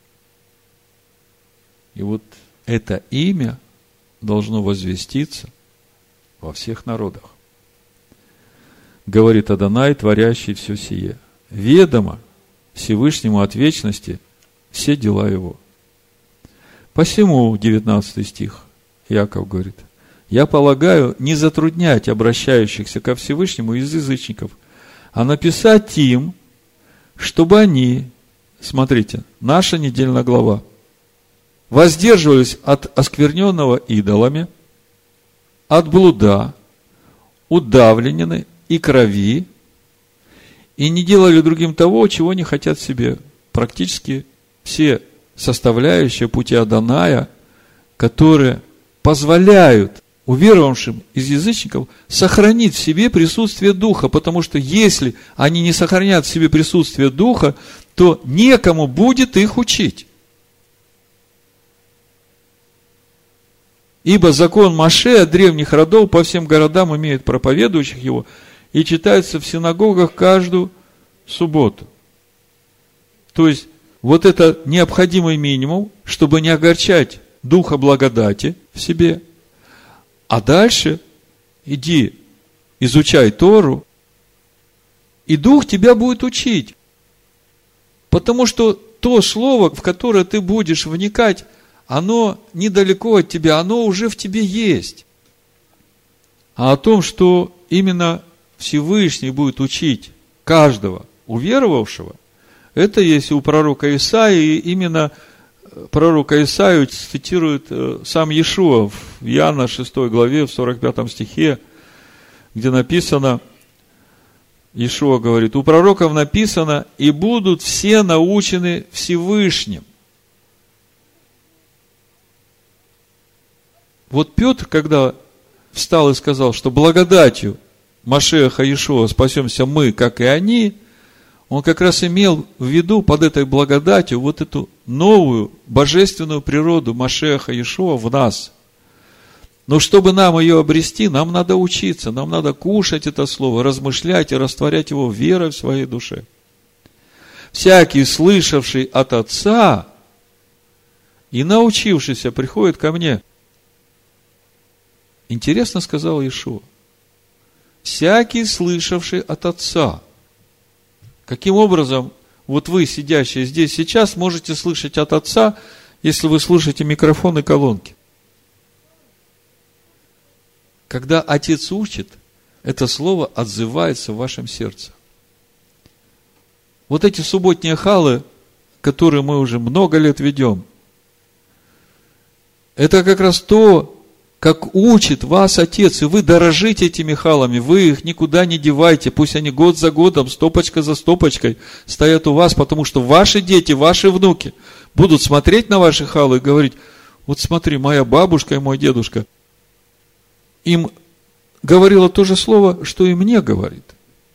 И вот это имя должно возвеститься во всех народах. Говорит Адонай, творящий все сие: ведомо Всевышнему от вечности все дела его. Посему, девятнадцатый стих, Яков говорит: я полагаю не затруднять обращающихся ко Всевышнему из язычников, а написать им, чтобы они, смотрите, наша недельная глава, воздерживались от оскверненного идолами, от блуда, удавленины и крови, и не делали другим того, чего не хотят себе. Практически все составляющие пути Адоная, которые позволяют уверовавшим из язычников сохранить в себе присутствие Духа, потому что если они не сохранят в себе присутствие Духа, то некому будет их учить. Ибо закон Моше от древних родов по всем городам имеет проповедующих его и читается в синагогах каждую субботу. То есть, вот это необходимый минимум, чтобы не огорчать Духа благодати в себе. А дальше иди, изучай Тору, и Дух тебя будет учить. Потому что то слово, в которое ты будешь вникать, оно недалеко от тебя, оно уже в тебе есть. А о том, что именно Всевышний будет учить каждого уверовавшего, это есть у пророка Исаии, и именно пророка Исаию цитирует сам Иешуа в Иоанна шестой главе, в сорок пятом стихе, где написано, Иешуа говорит: у пророков написано: и будут все научены Всевышним. Вот Петр, когда встал и сказал, что благодатью Машеха Иешуа спасемся мы, как и они, он как раз имел в виду под этой благодатью вот эту новую божественную природу Машеха Иешуа в нас. Но чтобы нам ее обрести, нам надо учиться, нам надо кушать это слово, размышлять и растворять его верой в своей душе. Всякий, слышавший от Отца и научившийся, приходит ко мне. Интересно сказал Иешуа. Всякий, слышавший от Отца. Каким образом вот вы, сидящие здесь сейчас, можете слышать от Отца, если вы слушаете микрофон и колонки? Когда Отец учит, это слово отзывается в вашем сердце. Вот эти субботние халы, которые мы уже много лет ведем, это как раз то, как учит вас Отец, и вы дорожите этими халами, вы их никуда не девайте, пусть они год за годом, стопочка за стопочкой стоят у вас, потому что ваши дети, ваши внуки будут смотреть на ваши халы и говорить: вот смотри, моя бабушка и мой дедушка им говорила то же слово, что и мне говорит.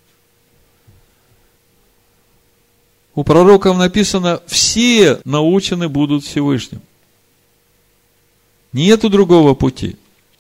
У пророков написано: все научены будут Всевышним. Нету другого пути.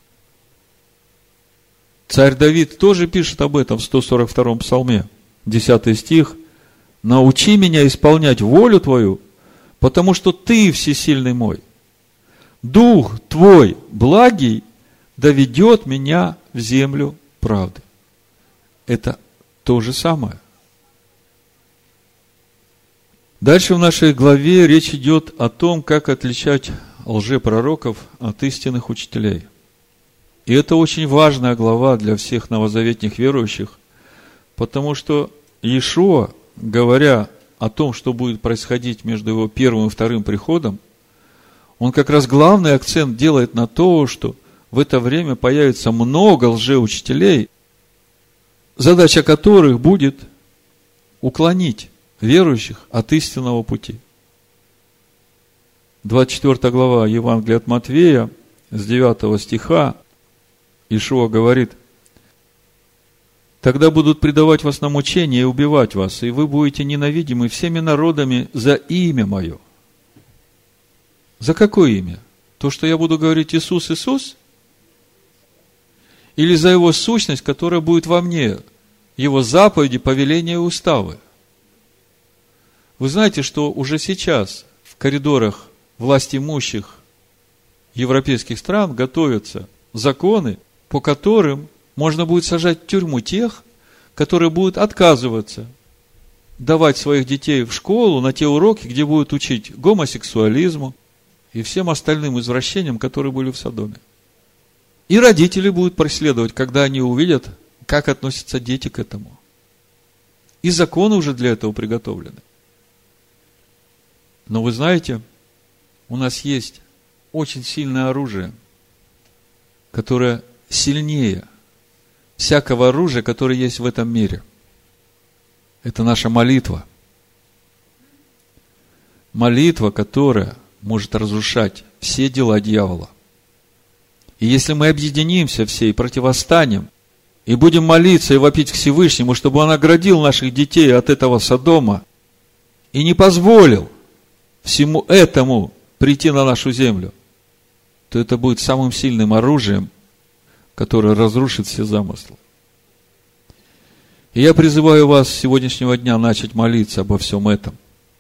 Царь Давид тоже пишет об этом в сто сорок втором псалме, десятый стих. «Научи меня исполнять волю Твою, потому что Ты всесильный мой. Дух Твой благий доведет меня в землю правды». Это то же самое. Дальше в нашей главе речь идет о том, как отличать лжепророков от истинных учителей. И это очень важная глава для всех новозаветных верующих, потому что Иешуа, говоря о том, что будет происходить между его первым и вторым приходом, он как раз главный акцент делает на то, что в это время появится много лжеучителей, задача которых будет уклонить верующих от истинного пути. двадцать четвёртая глава Евангелия от Матфея, с девятого стиха, Иешуа говорит: «Тогда будут предавать вас на мучение и убивать вас, и вы будете ненавидимы всеми народами за имя Мое». За какое имя? То, что я буду говорить Иисус, Иисус? Или за Его сущность, которая будет во мне, Его заповеди, повеления и уставы? Вы знаете, что уже сейчас в коридорах властимущих европейских стран готовятся законы, по которым можно будет сажать в тюрьму тех, которые будут отказываться давать своих детей в школу на те уроки, где будут учить гомосексуализму и всем остальным извращениям, которые были в Содоме. И родители будут преследовать, когда они увидят, как относятся дети к этому. И законы уже для этого приготовлены. Но вы знаете, у нас есть очень сильное оружие, которое сильнее всякого оружия, которое есть в этом мире. Это наша молитва. Молитва, которая может разрушать все дела дьявола. И если мы объединимся все и противостанем, и будем молиться и вопить к Всевышнему, чтобы Он оградил наших детей от этого Содома и не позволил всему этому прийти на нашу землю, то это будет самым сильным оружием, которое разрушит все замыслы. И я призываю вас с сегодняшнего дня начать молиться обо всем этом.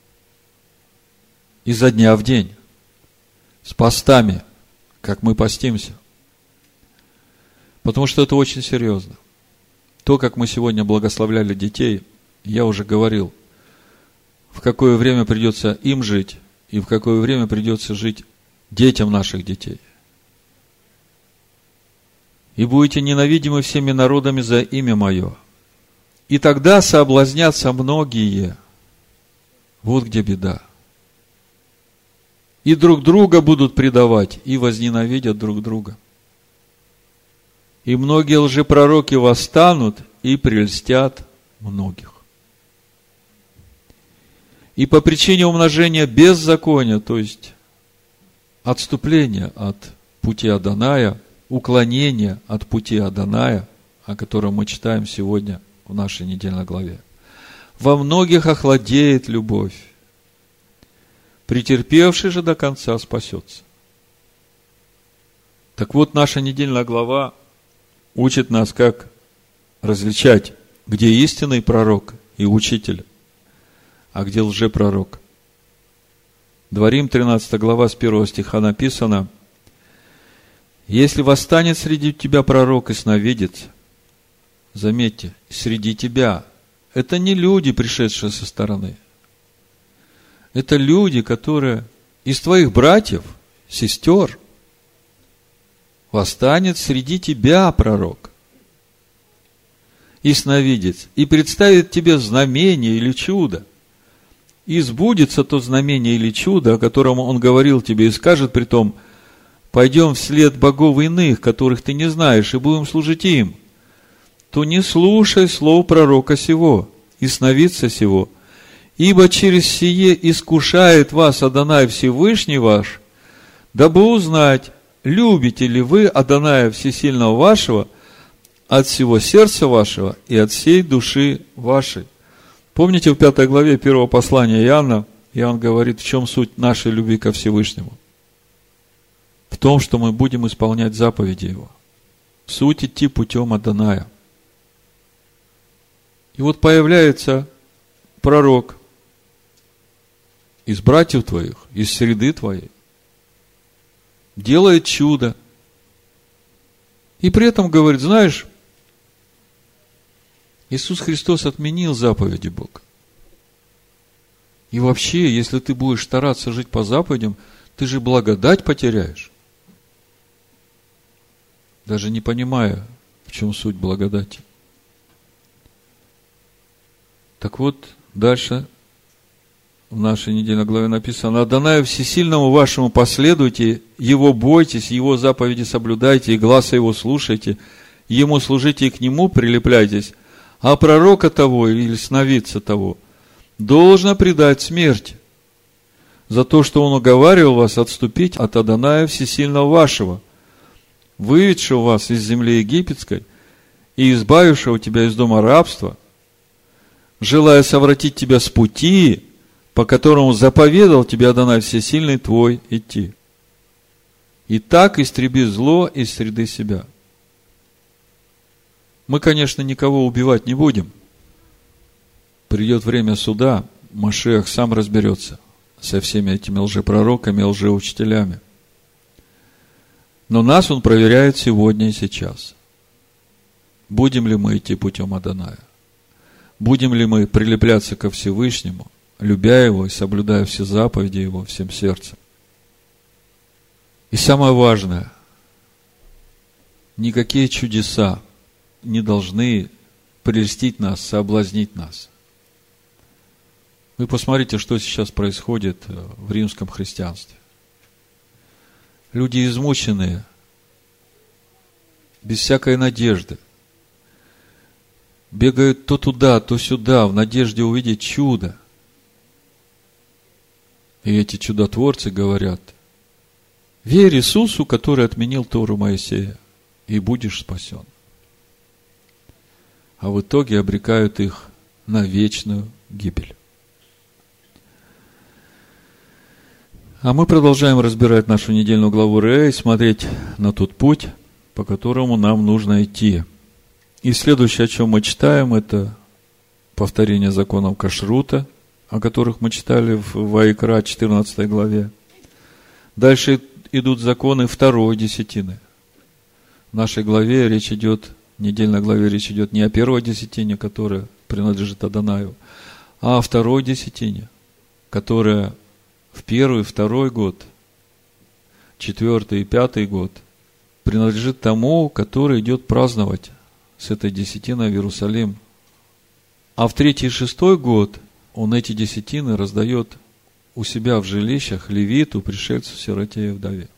Изо дня в день. С постами, как мы постимся. Потому что это очень серьезно. То, как мы сегодня благословляли детей, я уже говорил, в какое время придется им жить, и в какое время придется жить детям наших детей. И будете ненавидимы всеми народами за имя Мое. И тогда соблазнятся многие. Вот где беда. И друг друга будут предавать, и возненавидят друг друга. И многие лжепророки восстанут и прельстят многих. И по причине умножения беззакония, то есть отступления от пути Адоная, уклонения от пути Адоная, о котором мы читаем сегодня в нашей недельной главе, во многих охладеет любовь. Претерпевший же до конца спасется. Так вот, наша недельная глава учит нас, как различать, где истинный пророк и учитель, а где лжепророк. Дворим, тринадцатая глава, с первого стиха написано: «Если восстанет среди тебя пророк и сновидец», заметьте, среди тебя, это не люди, пришедшие со стороны, это люди, которые из твоих братьев, сестер, восстанет среди тебя пророк и сновидец, и представит тебе знамение или чудо. И сбудется то знамение или чудо, о котором он говорил тебе, и скажет при том: пойдем вслед богов иных, которых ты не знаешь, и будем служить им. То не слушай слов пророка сего и сновидца сего, ибо через сие искушает вас Адонай Всевышний ваш, дабы узнать, любите ли вы Адоная Всесильного вашего от всего сердца вашего и от всей души вашей». Помните, в пятой главе первого послания Иоанна, Иоанн говорит, в чем суть нашей любви ко Всевышнему? В том, что мы будем исполнять заповеди Его. Суть идти путем Адоная. И вот появляется пророк из братьев твоих, из среды твоей, делает чудо. И при этом говорит: знаешь, Иисус Христос отменил заповеди Бога. И вообще, если ты будешь стараться жить по заповедям, ты же благодать потеряешь. Даже не понимая, в чем суть благодати. Так вот, дальше в нашей недельной главе написано: «Адонаю всесильному вашему последуйте, Его бойтесь, Его заповеди соблюдайте, и гласа Его слушайте, Ему служите и к Нему прилепляйтесь, а пророка того или сновидца того должно предать смерти за то, что он уговаривал вас отступить от Адоная всесильного вашего, выведшего вас из земли египетской и избавившего тебя из дома рабства, желая совратить тебя с пути, по которому заповедал тебе Адонай всесильный твой идти. И так истреби зло из среды себя». Мы, конечно, никого убивать не будем. Придет время суда, Машиах сам разберется со всеми этими лжепророками, лжеучителями. Но нас он проверяет сегодня и сейчас. Будем ли мы идти путем Адоная? Будем ли мы прилепляться ко Всевышнему, любя Его и соблюдая все заповеди Его всем сердцем? И самое важное, никакие чудеса не должны прельстить нас, соблазнить нас. Вы посмотрите, что сейчас происходит в римском христианстве. Люди измученные, без всякой надежды, бегают то туда, то сюда, в надежде увидеть чудо. И эти чудотворцы говорят: верь Иисусу, который отменил Тору Моисея, и будешь спасен. А в итоге обрекают их на вечную гибель. А мы продолжаем разбирать нашу недельную главу Рея и смотреть на тот путь, по которому нам нужно идти. И следующее, о чем мы читаем, это повторение законов кашрута, о которых мы читали в Ваикра четырнадцатой главе. Дальше идут законы второй десятины. В нашей главе речь идет, в недельной главе речь идет не о первой десятине, которая принадлежит Адонаю, а о второй десятине, которая в первый, второй год, четвертый и пятый год принадлежит тому, который идет праздновать с этой десятиной в Иерусалим. А в третий и шестой год он эти десятины раздает у себя в жилищах левиту, пришельцу, сироте и вдове.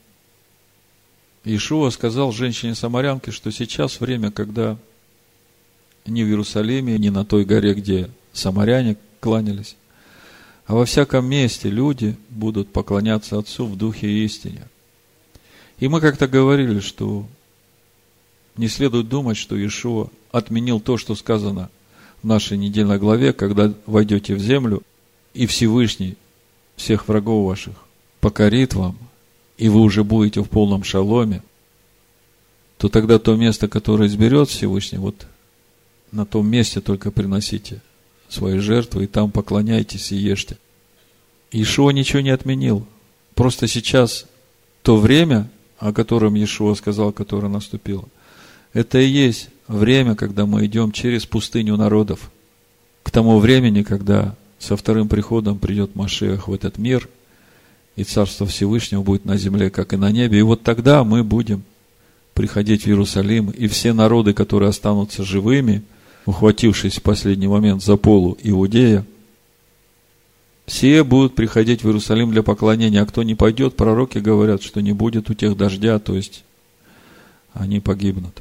Иешуа сказал женщине-самарянке, что сейчас время, когда ни в Иерусалиме, ни на той горе, где самаряне кланялись, а во всяком месте люди будут поклоняться Отцу в духе и истине. И мы как-то говорили, что не следует думать, что Иешуа отменил то, что сказано в нашей недельной главе: когда войдете в землю, и Всевышний всех врагов ваших покорит вам, и вы уже будете в полном шаломе, то тогда то место, которое изберет Всевышний, вот на том месте только приносите свои жертвы, и там поклоняйтесь и ешьте. Иешуа ничего не отменил. Просто сейчас то время, о котором Иешуа сказал, которое наступило, это и есть время, когда мы идем через пустыню народов, к тому времени, когда со вторым приходом придет Машиах в этот мир, и Царство Всевышнего будет на земле, как и на небе. И вот тогда мы будем приходить в Иерусалим, и все народы, которые останутся живыми, ухватившись в последний момент за полу Иудея, все будут приходить в Иерусалим для поклонения. А кто не пойдет, пророки говорят, что не будет у тех дождя, то есть они погибнут.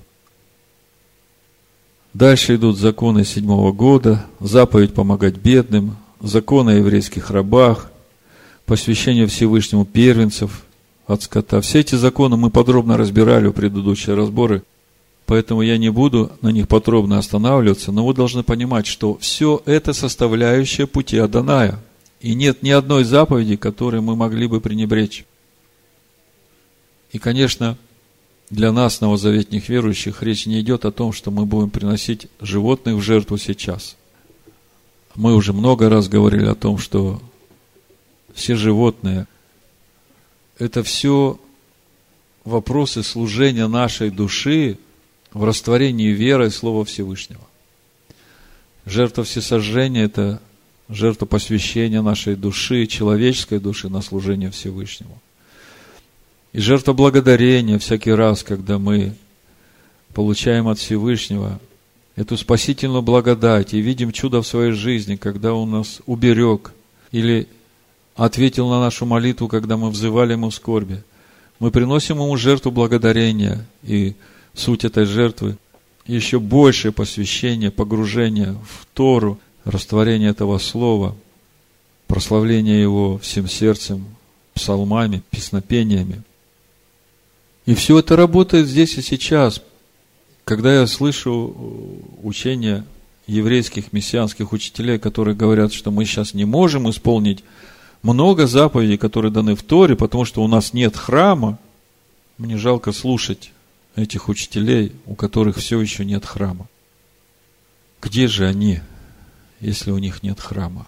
Дальше идут законы седьмого года, заповедь помогать бедным, законы о еврейских рабах, посвящение Всевышнему первенцев от скота. Все эти законы мы подробно разбирали в предыдущие разборы, поэтому я не буду на них подробно останавливаться, но вы должны понимать, что все это составляющая пути Адоная, и нет ни одной заповеди, которой мы могли бы пренебречь. И, конечно, для нас, новозаветных верующих, речь не идет о том, что мы будем приносить животных в жертву сейчас. Мы уже много раз говорили о том, что все животные – это все вопросы служения нашей души в растворении веры Слова Всевышнего. Жертва всесожжения – это жертва посвящения нашей души, человеческой души на служение Всевышнему. И жертва благодарения всякий раз, когда мы получаем от Всевышнего эту спасительную благодать и видим чудо в своей жизни, когда Он нас уберег или ответил на нашу молитву, когда мы взывали Ему в скорби. Мы приносим Ему жертву благодарения, и суть этой жертвы – еще большее посвящение, погружение в Тору, растворение этого слова, прославление Его всем сердцем, псалмами, песнопениями. И все это работает здесь и сейчас. Когда я слышу учения еврейских мессианских учителей, которые говорят, что мы сейчас не можем исполнить много заповедей, которые даны в Торе, потому что у нас нет храма, мне жалко слушать этих учителей, у которых все еще нет храма. Где же они, если у них нет храма?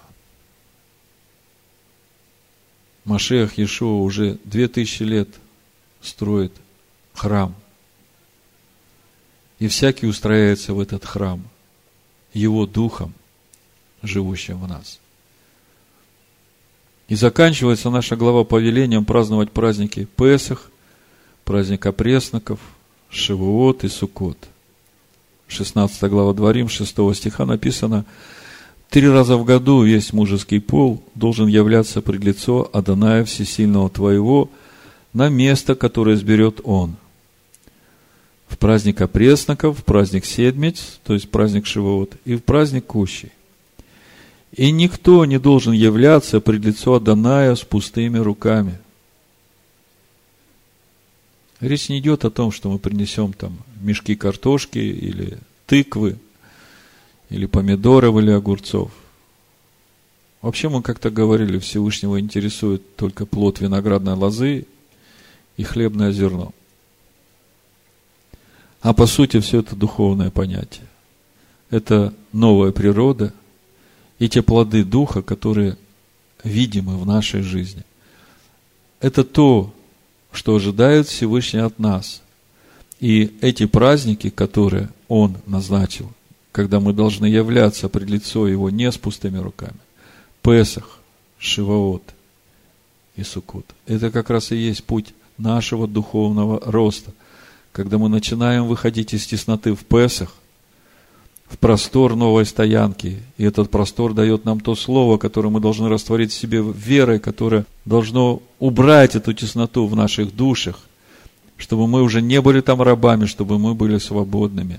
Машиах Иешуа уже две тысячи лет строит храм. И всякий устраивается в этот храм Его Духом, живущим в нас. И заканчивается наша глава повелением праздновать праздники Песах, праздник опресноков, Шивуот и Суккот. шестнадцатая глава Дворим, шестого стиха написано: «Три раза в году весь мужеский пол должен являться пред лицо Адоная Всесильного твоего на место, которое изберет Он. В праздник опресноков, в праздник седмиц, то есть праздник Шивуот, и в праздник Кущи. И никто не должен являться пред лицо Адоная с пустыми руками». Речь не идет о том, что мы принесем там мешки картошки или тыквы, или помидоров, или огурцов. Вообще мы как-то говорили, Всевышнего интересует только плод виноградной лозы и хлебное зерно. А по сути все это духовное понятие. Это новая природа и те плоды Духа, которые видимы в нашей жизни. Это то, что ожидает Всевышний от нас. И эти праздники, которые Он назначил, когда мы должны являться пред лицо Его не с пустыми руками, Песах, Шивуот и Суккот, это как раз и есть путь нашего духовного роста. Когда мы начинаем выходить из тесноты в Песах, в простор новой стоянки, и этот простор дает нам то слово, которое мы должны растворить в себе верой, которое должно убрать эту тесноту в наших душах, чтобы мы уже не были там рабами, чтобы мы были свободными.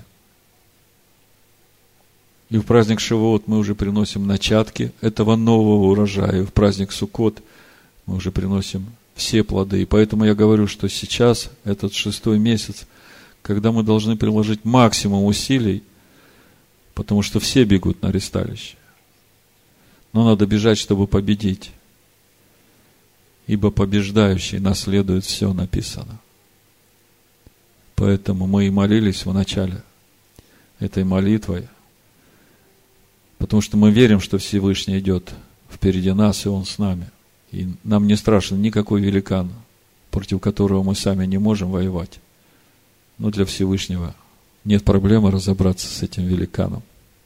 И в праздник Шивуот мы уже приносим начатки этого нового урожая, и в праздник Суккот мы уже приносим все плоды. И поэтому я говорю, что сейчас, этот шестой месяц, когда мы должны приложить максимум усилий, потому что все бегут на ристалище. Но надо бежать, чтобы победить. Ибо побеждающий наследует все, написано. Поэтому мы и молились в начале этой молитвой, потому что мы верим, что Всевышний идет впереди нас, и Он с нами. И нам не страшен никакой великан, против которого мы сами не можем воевать. Но для Всевышнего нет проблемы разобраться с этим великаном.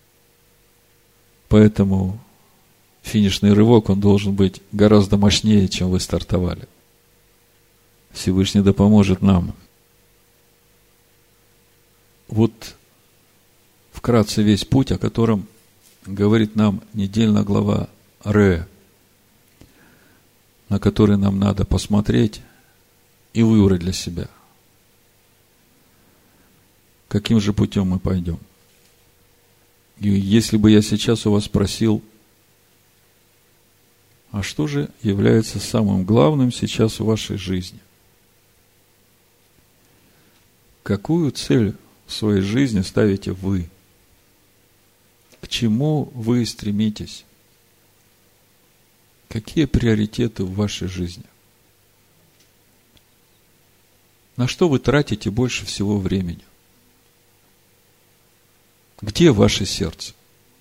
Поэтому финишный рывок, он должен быть гораздо мощнее, чем вы стартовали. Всевышний да поможет нам. Вот вкратце весь путь, о котором говорит нам недельная глава Ре, на который нам надо посмотреть и выбрать для себя. Каким же путем мы пойдем? И если бы я сейчас у вас спросил, а что же является самым главным сейчас в вашей жизни? Какую цель в своей жизни ставите вы? К чему вы стремитесь? Какие приоритеты в вашей жизни? На что вы тратите больше всего времени? Где ваше сердце?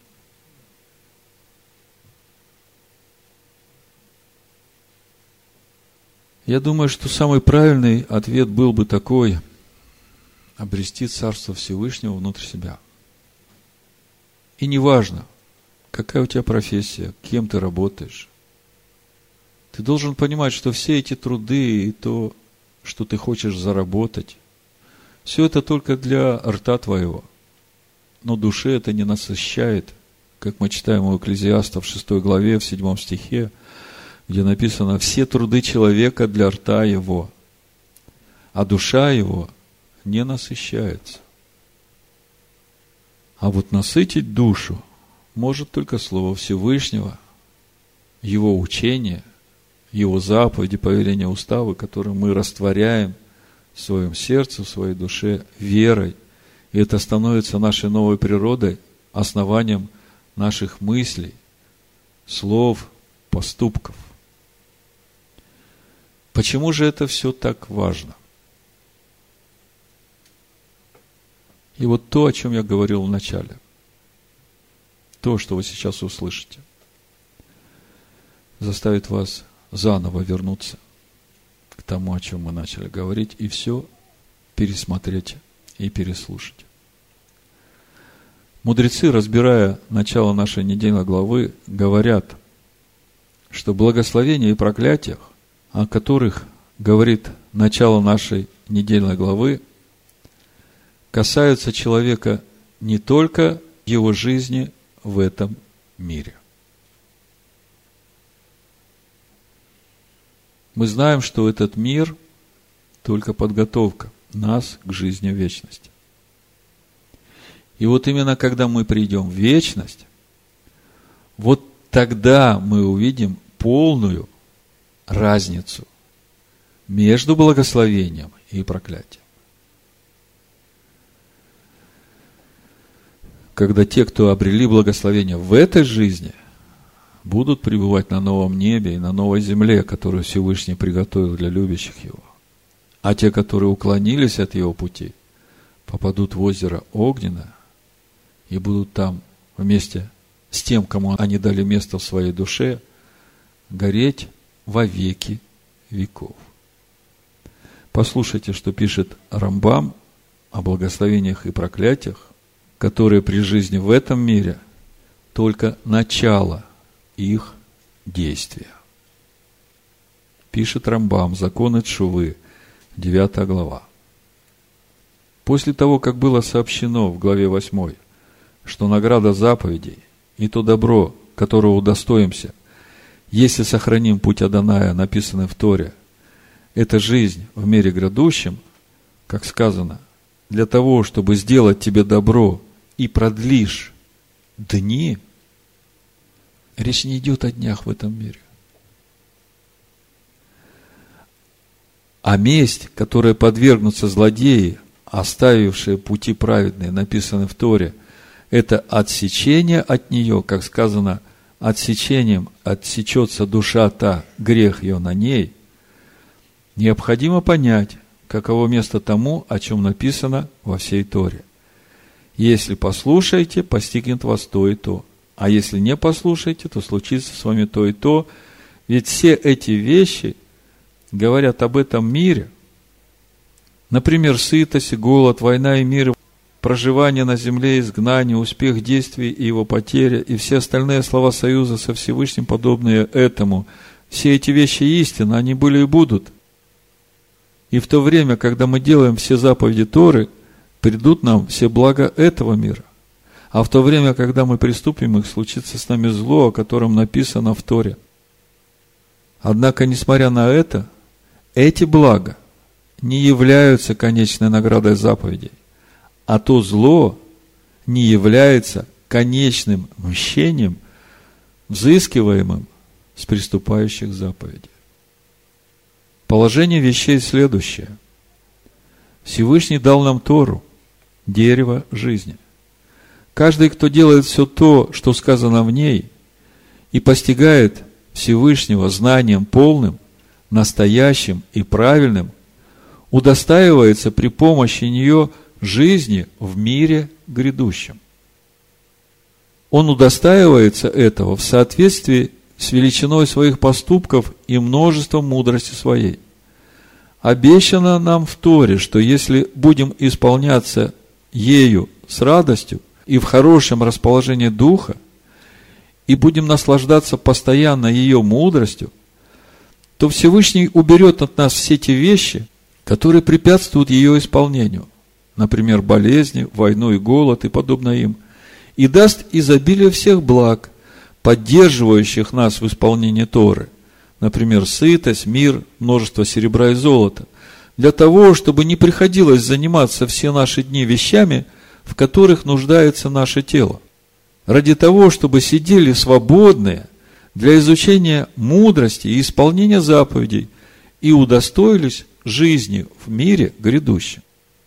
Я думаю, что самый правильный ответ был бы такой: обрести Царство Всевышнего внутрь себя. И неважно, какая у тебя профессия, кем ты работаешь. Ты должен понимать, что все эти труды и то, что ты хочешь заработать, все это только для рта твоего. Но душе это не насыщает, как мы читаем у Экклезиаста в шестой главе, в седьмом стихе, где написано: все труды человека для рта его, а душа его не насыщается. А вот насытить душу может только Слово Всевышнего, Его учение, Его заповеди, повеления, уставы, которые мы растворяем в своем сердце, в своей душе верой. И это становится нашей новой природой, основанием наших мыслей, слов, поступков. Почему же это все так важно? И вот то, о чем я говорил в начале, то, что вы сейчас услышите, заставит вас заново вернуться к тому, о чем мы начали говорить, и все пересмотреть и переслушать. Мудрецы, разбирая начало нашей недельной главы, говорят, что благословения и проклятиях, о которых говорит начало нашей недельной главы, касаются человека не только его жизни в этом мире. Мы знаем, что этот мир только подготовка нас к жизни в вечности. И вот именно когда мы придем в вечность, вот тогда мы увидим полную разницу между благословением и проклятием. Когда те, кто обрели благословение в этой жизни, будут пребывать на новом небе и на новой земле, которую Всевышний приготовил для любящих Его. А те, которые уклонились от Его пути, попадут в озеро огненное и будут там вместе с тем, кому они дали место в своей душе, гореть во веки веков. Послушайте, что пишет Рамбам о благословениях и проклятиях, которые при жизни в этом мире только начало их действия. Пишет Рамбам, Законы Тшувы, девятая глава. После того, как было сообщено в главе восьмой, что награда заповедей и то добро, которого удостоимся, если сохраним путь Адоная, написанный в Торе, это жизнь в мире грядущем, как сказано, для того, чтобы сделать тебе добро и продлишь дни, речь не идет о днях в этом мире. А месть, которой подвергнутся злодеи, оставившие пути праведные, написаны в Торе, это отсечение от нее, как сказано, отсечением отсечется душа та, грех ее на ней. Необходимо понять, каково место тому, о чем написано во всей Торе. Если послушаете, постигнет вас то и то. А если не послушаете, то случится с вами то и то. Ведь все эти вещи говорят об этом мире. Например, сытость и голод, война и мир, проживание на земле, изгнание, успех действий и его потеря, и все остальные слова союза со Всевышним, подобные этому. Все эти вещи истинны, они были и будут. И в то время, когда мы делаем все заповеди Торы, придут нам все блага этого мира. А в то время, когда мы приступим их, случится с нами зло, о котором написано в Торе. Однако, несмотря на это, эти блага не являются конечной наградой заповедей, а то зло не является конечным мщением, взыскиваемым с приступающих заповедей. Положение вещей следующее. Всевышний дал нам Тору, дерево жизни. Каждый, кто делает все то, что сказано в ней, и постигает Всевышнего знанием полным, настоящим и правильным, удостаивается при помощи нее жизни в мире грядущем. Он удостаивается этого в соответствии с величиной своих поступков и множеством мудрости своей. Обещано нам в Торе, что если будем исполняться ею с радостью и в хорошем расположении духа, и будем наслаждаться постоянно ее мудростью, то Всевышний уберет от нас все те вещи, которые препятствуют ее исполнению, например, болезни, войну и голод и подобное им, и даст изобилие всех благ, поддерживающих нас в исполнении Торы, например, сытость, мир, множество серебра и золота, для того, чтобы не приходилось заниматься все наши дни вещами, в которых нуждается наше тело, ради того, чтобы сидели свободные для изучения мудрости и исполнения заповедей и удостоились жизни в мире грядущем.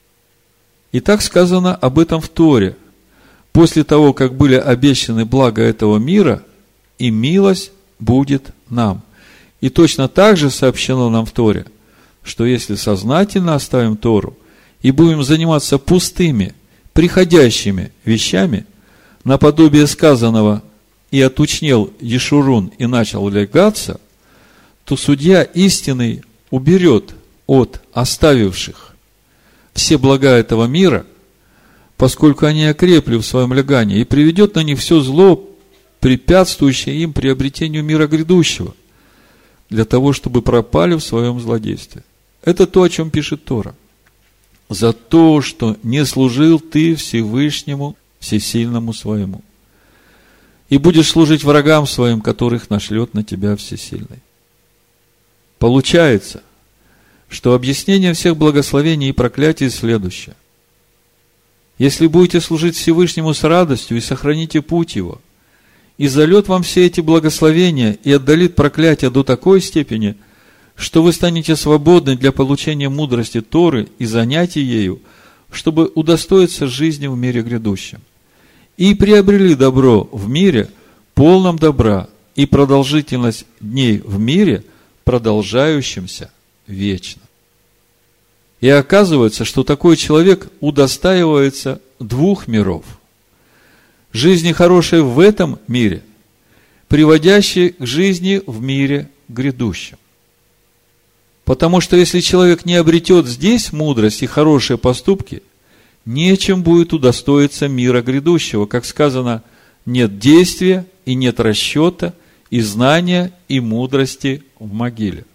И так сказано об этом в Торе. После того, как были обещаны блага этого мира, и милость будет нам. И точно так же сообщено нам в Торе, что если сознательно оставим Тору и будем заниматься пустыми, приходящими вещами, наподобие сказанного «и отучнел Ешурун и начал легаться», то судья истинный уберет от оставивших все блага этого мира, поскольку они окрепли в своем легании, и приведет на них все зло, препятствующее им приобретению мира грядущего, для того, чтобы пропали в своем злодействе. Это то, о чем пишет Тора. За то, что не служил ты Всевышнему Всесильному своему, и будешь служить врагам своим, которых нашлет на тебя Всесильный. Получается, что объяснение всех благословений и проклятий следующее. Если будете служить Всевышнему с радостью и сохраните путь его, и зальет вам все эти благословения и отдалит проклятие до такой степени, что вы станете свободны для получения мудрости Торы и занятий ею, чтобы удостоиться жизни в мире грядущем. И приобрели добро в мире, полном добра, и продолжительность дней в мире, продолжающимся вечно. И оказывается, что такой человек удостаивается двух миров. Жизни хорошей в этом мире, приводящей к жизни в мире грядущем. Потому что если человек не обретет здесь мудрость и хорошие поступки, нечем будет удостоиться мира грядущего. Как сказано, нет действия и нет расчета, и знания, и мудрости в могиле.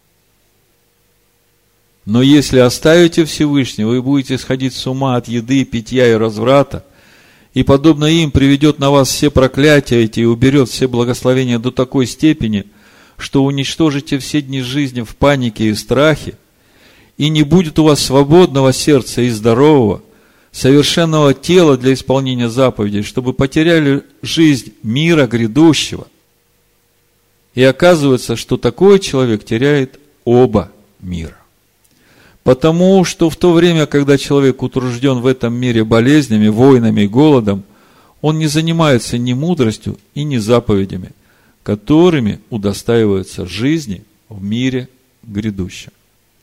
Но если оставите Всевышнего и будете сходить с ума от еды, питья и разврата, и подобно им приведет на вас все проклятия эти и уберет все благословения до такой степени, что уничтожите все дни жизни в панике и страхе, и не будет у вас свободного сердца и здорового, совершенного тела для исполнения заповедей, чтобы потеряли жизнь мира грядущего. И оказывается, что такой человек теряет оба мира. Потому что в то время, когда человек утружден в этом мире болезнями, войнами и голодом, он не занимается ни мудростью и ни заповедями, которыми удостаиваются жизни в мире грядущем.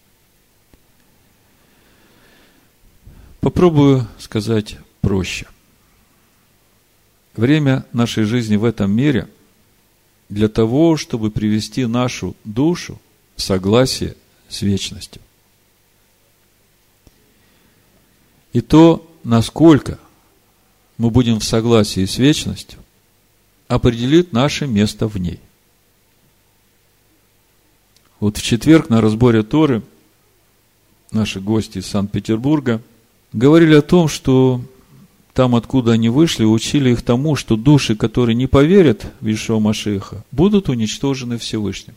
Попробую сказать проще. Время нашей жизни в этом мире для того, чтобы привести нашу душу в согласие с вечностью. И то, насколько мы будем в согласии с вечностью, определит наше место в ней. Вот в четверг на разборе Торы наши гости из Санкт-Петербурга говорили о том, что там, откуда они вышли, учили их тому, что души, которые не поверят в Иешуа Машиаха, будут уничтожены Всевышним.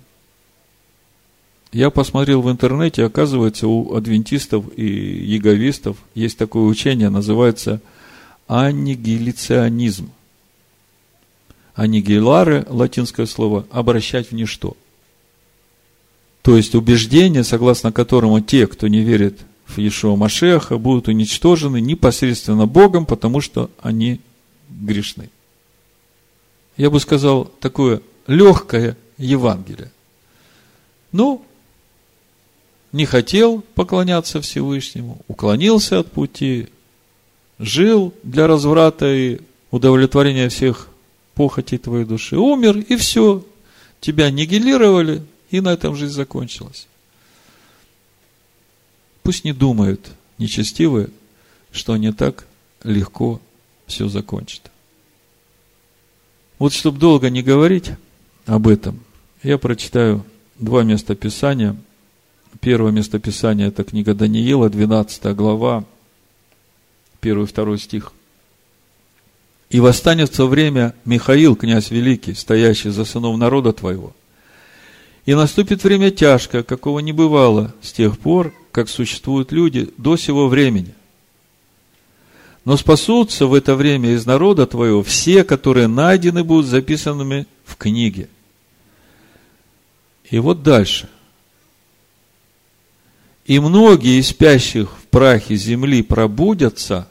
Я посмотрел в интернете, оказывается, у адвентистов и яговистов есть такое учение, называется аннигиляционизм. Аннигиларе, латинское слово, обращать в ничто. То есть убеждение, согласно которому те, кто не верит в Иешуа Машиаха, будут уничтожены непосредственно Богом, потому что они грешны. Я бы сказал, такое легкое Евангелие. Ну, не хотел поклоняться Всевышнему, уклонился от пути, жил для разврата и удовлетворения всех похотей твоей души, умер, и все, тебя аннигилировали, и на этом жизнь закончилась. Пусть не думают нечестивые, что они так легко все закончат. Вот чтобы долго не говорить об этом, я прочитаю два местописания. Первое местописание – это книга Даниила, двенадцатая глава, первый и второй стих. «И восстанет в то время Михаил, князь великий, стоящий за сынов народа твоего. И наступит время тяжкое, какого не бывало с тех пор, как существуют люди до сего времени. Но спасутся в это время из народа твоего все, которые найдены будут записанными в книге». И вот дальше. «И многие из спящих в прахе земли пробудятся,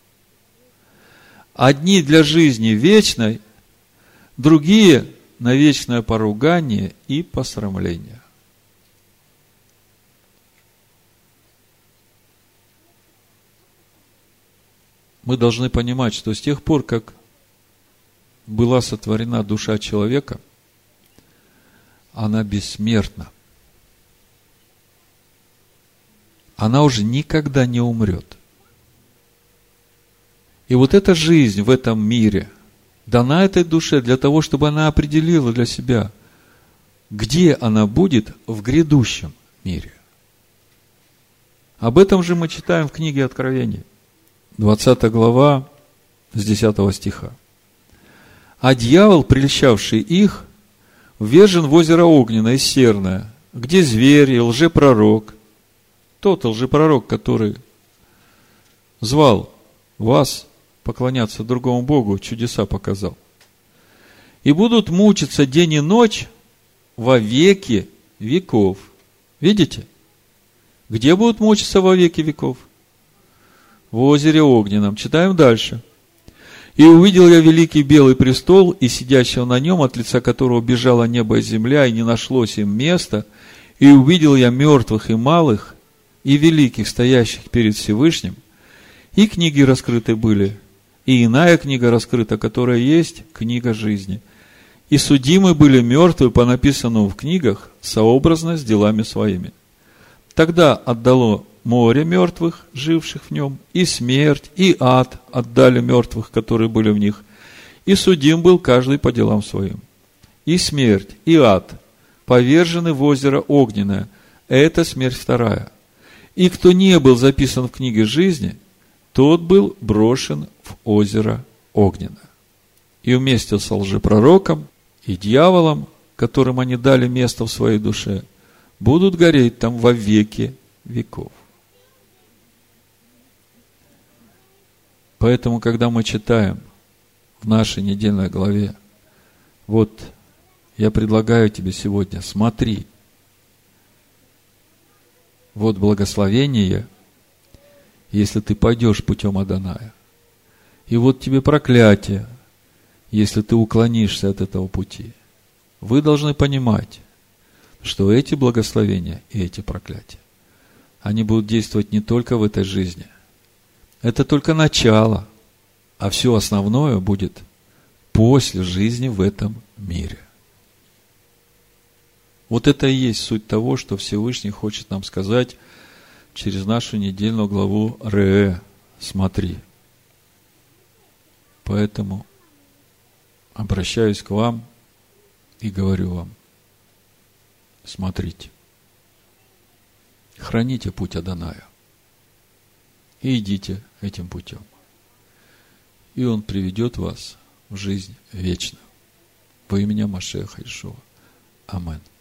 одни для жизни вечной, другие на вечное поругание и посрамление». Мы должны понимать, что с тех пор, как была сотворена душа человека, она бессмертна. Она уже никогда не умрет. И вот эта жизнь в этом мире дана этой душе для того, чтобы она определила для себя, где она будет в грядущем мире. Об этом же мы читаем в книге Откровения, двадцатая глава, с десятого стиха. «А дьявол, прельщавший их, ввержен в озеро огненное и серное, где зверь и лжепророк». Тот лжепророк, который звал вас поклоняться другому Богу, чудеса показал. «И будут мучиться день и ночь во веки веков». Видите? Где будут мучиться во веки веков? В озере огненном. Читаем дальше. «И увидел я великий белый престол, и сидящего на нем, от лица которого бежало небо и земля, и не нашлось им места. И увидел я мертвых и малых, и великих, стоящих перед Всевышним, и книги раскрыты были, и иная книга раскрыта, которая есть книга жизни. И судимы были мертвые по написанному в книгах сообразно с делами своими. Тогда отдало море мертвых, живших в нем, и смерть, и ад отдали мертвых, которые были в них, и судим был каждый по делам своим. И смерть, и ад повержены в озеро огненное, это смерть вторая. И кто не был записан в книге жизни, тот был брошен в озеро огненное. И вместе с лжепророком и дьяволом, которым они дали место в своей душе, будут гореть там во веки веков». Поэтому, когда мы читаем в нашей недельной главе, вот я предлагаю тебе сегодня, смотри, вот благословение, если ты пойдешь путем Адоная. И вот тебе проклятие, если ты уклонишься от этого пути. Вы должны понимать, что эти благословения и эти проклятия, они будут действовать не только в этой жизни. Это только начало, а все основное будет после жизни в этом мире. Вот это и есть суть того, что Всевышний хочет нам сказать через нашу недельную главу Реэ. Смотри. Поэтому обращаюсь к вам и говорю вам: смотрите, храните путь Адоная и идите этим путем. И Он приведет вас в жизнь вечную. Во имя Машеха Иешуа. Аминь.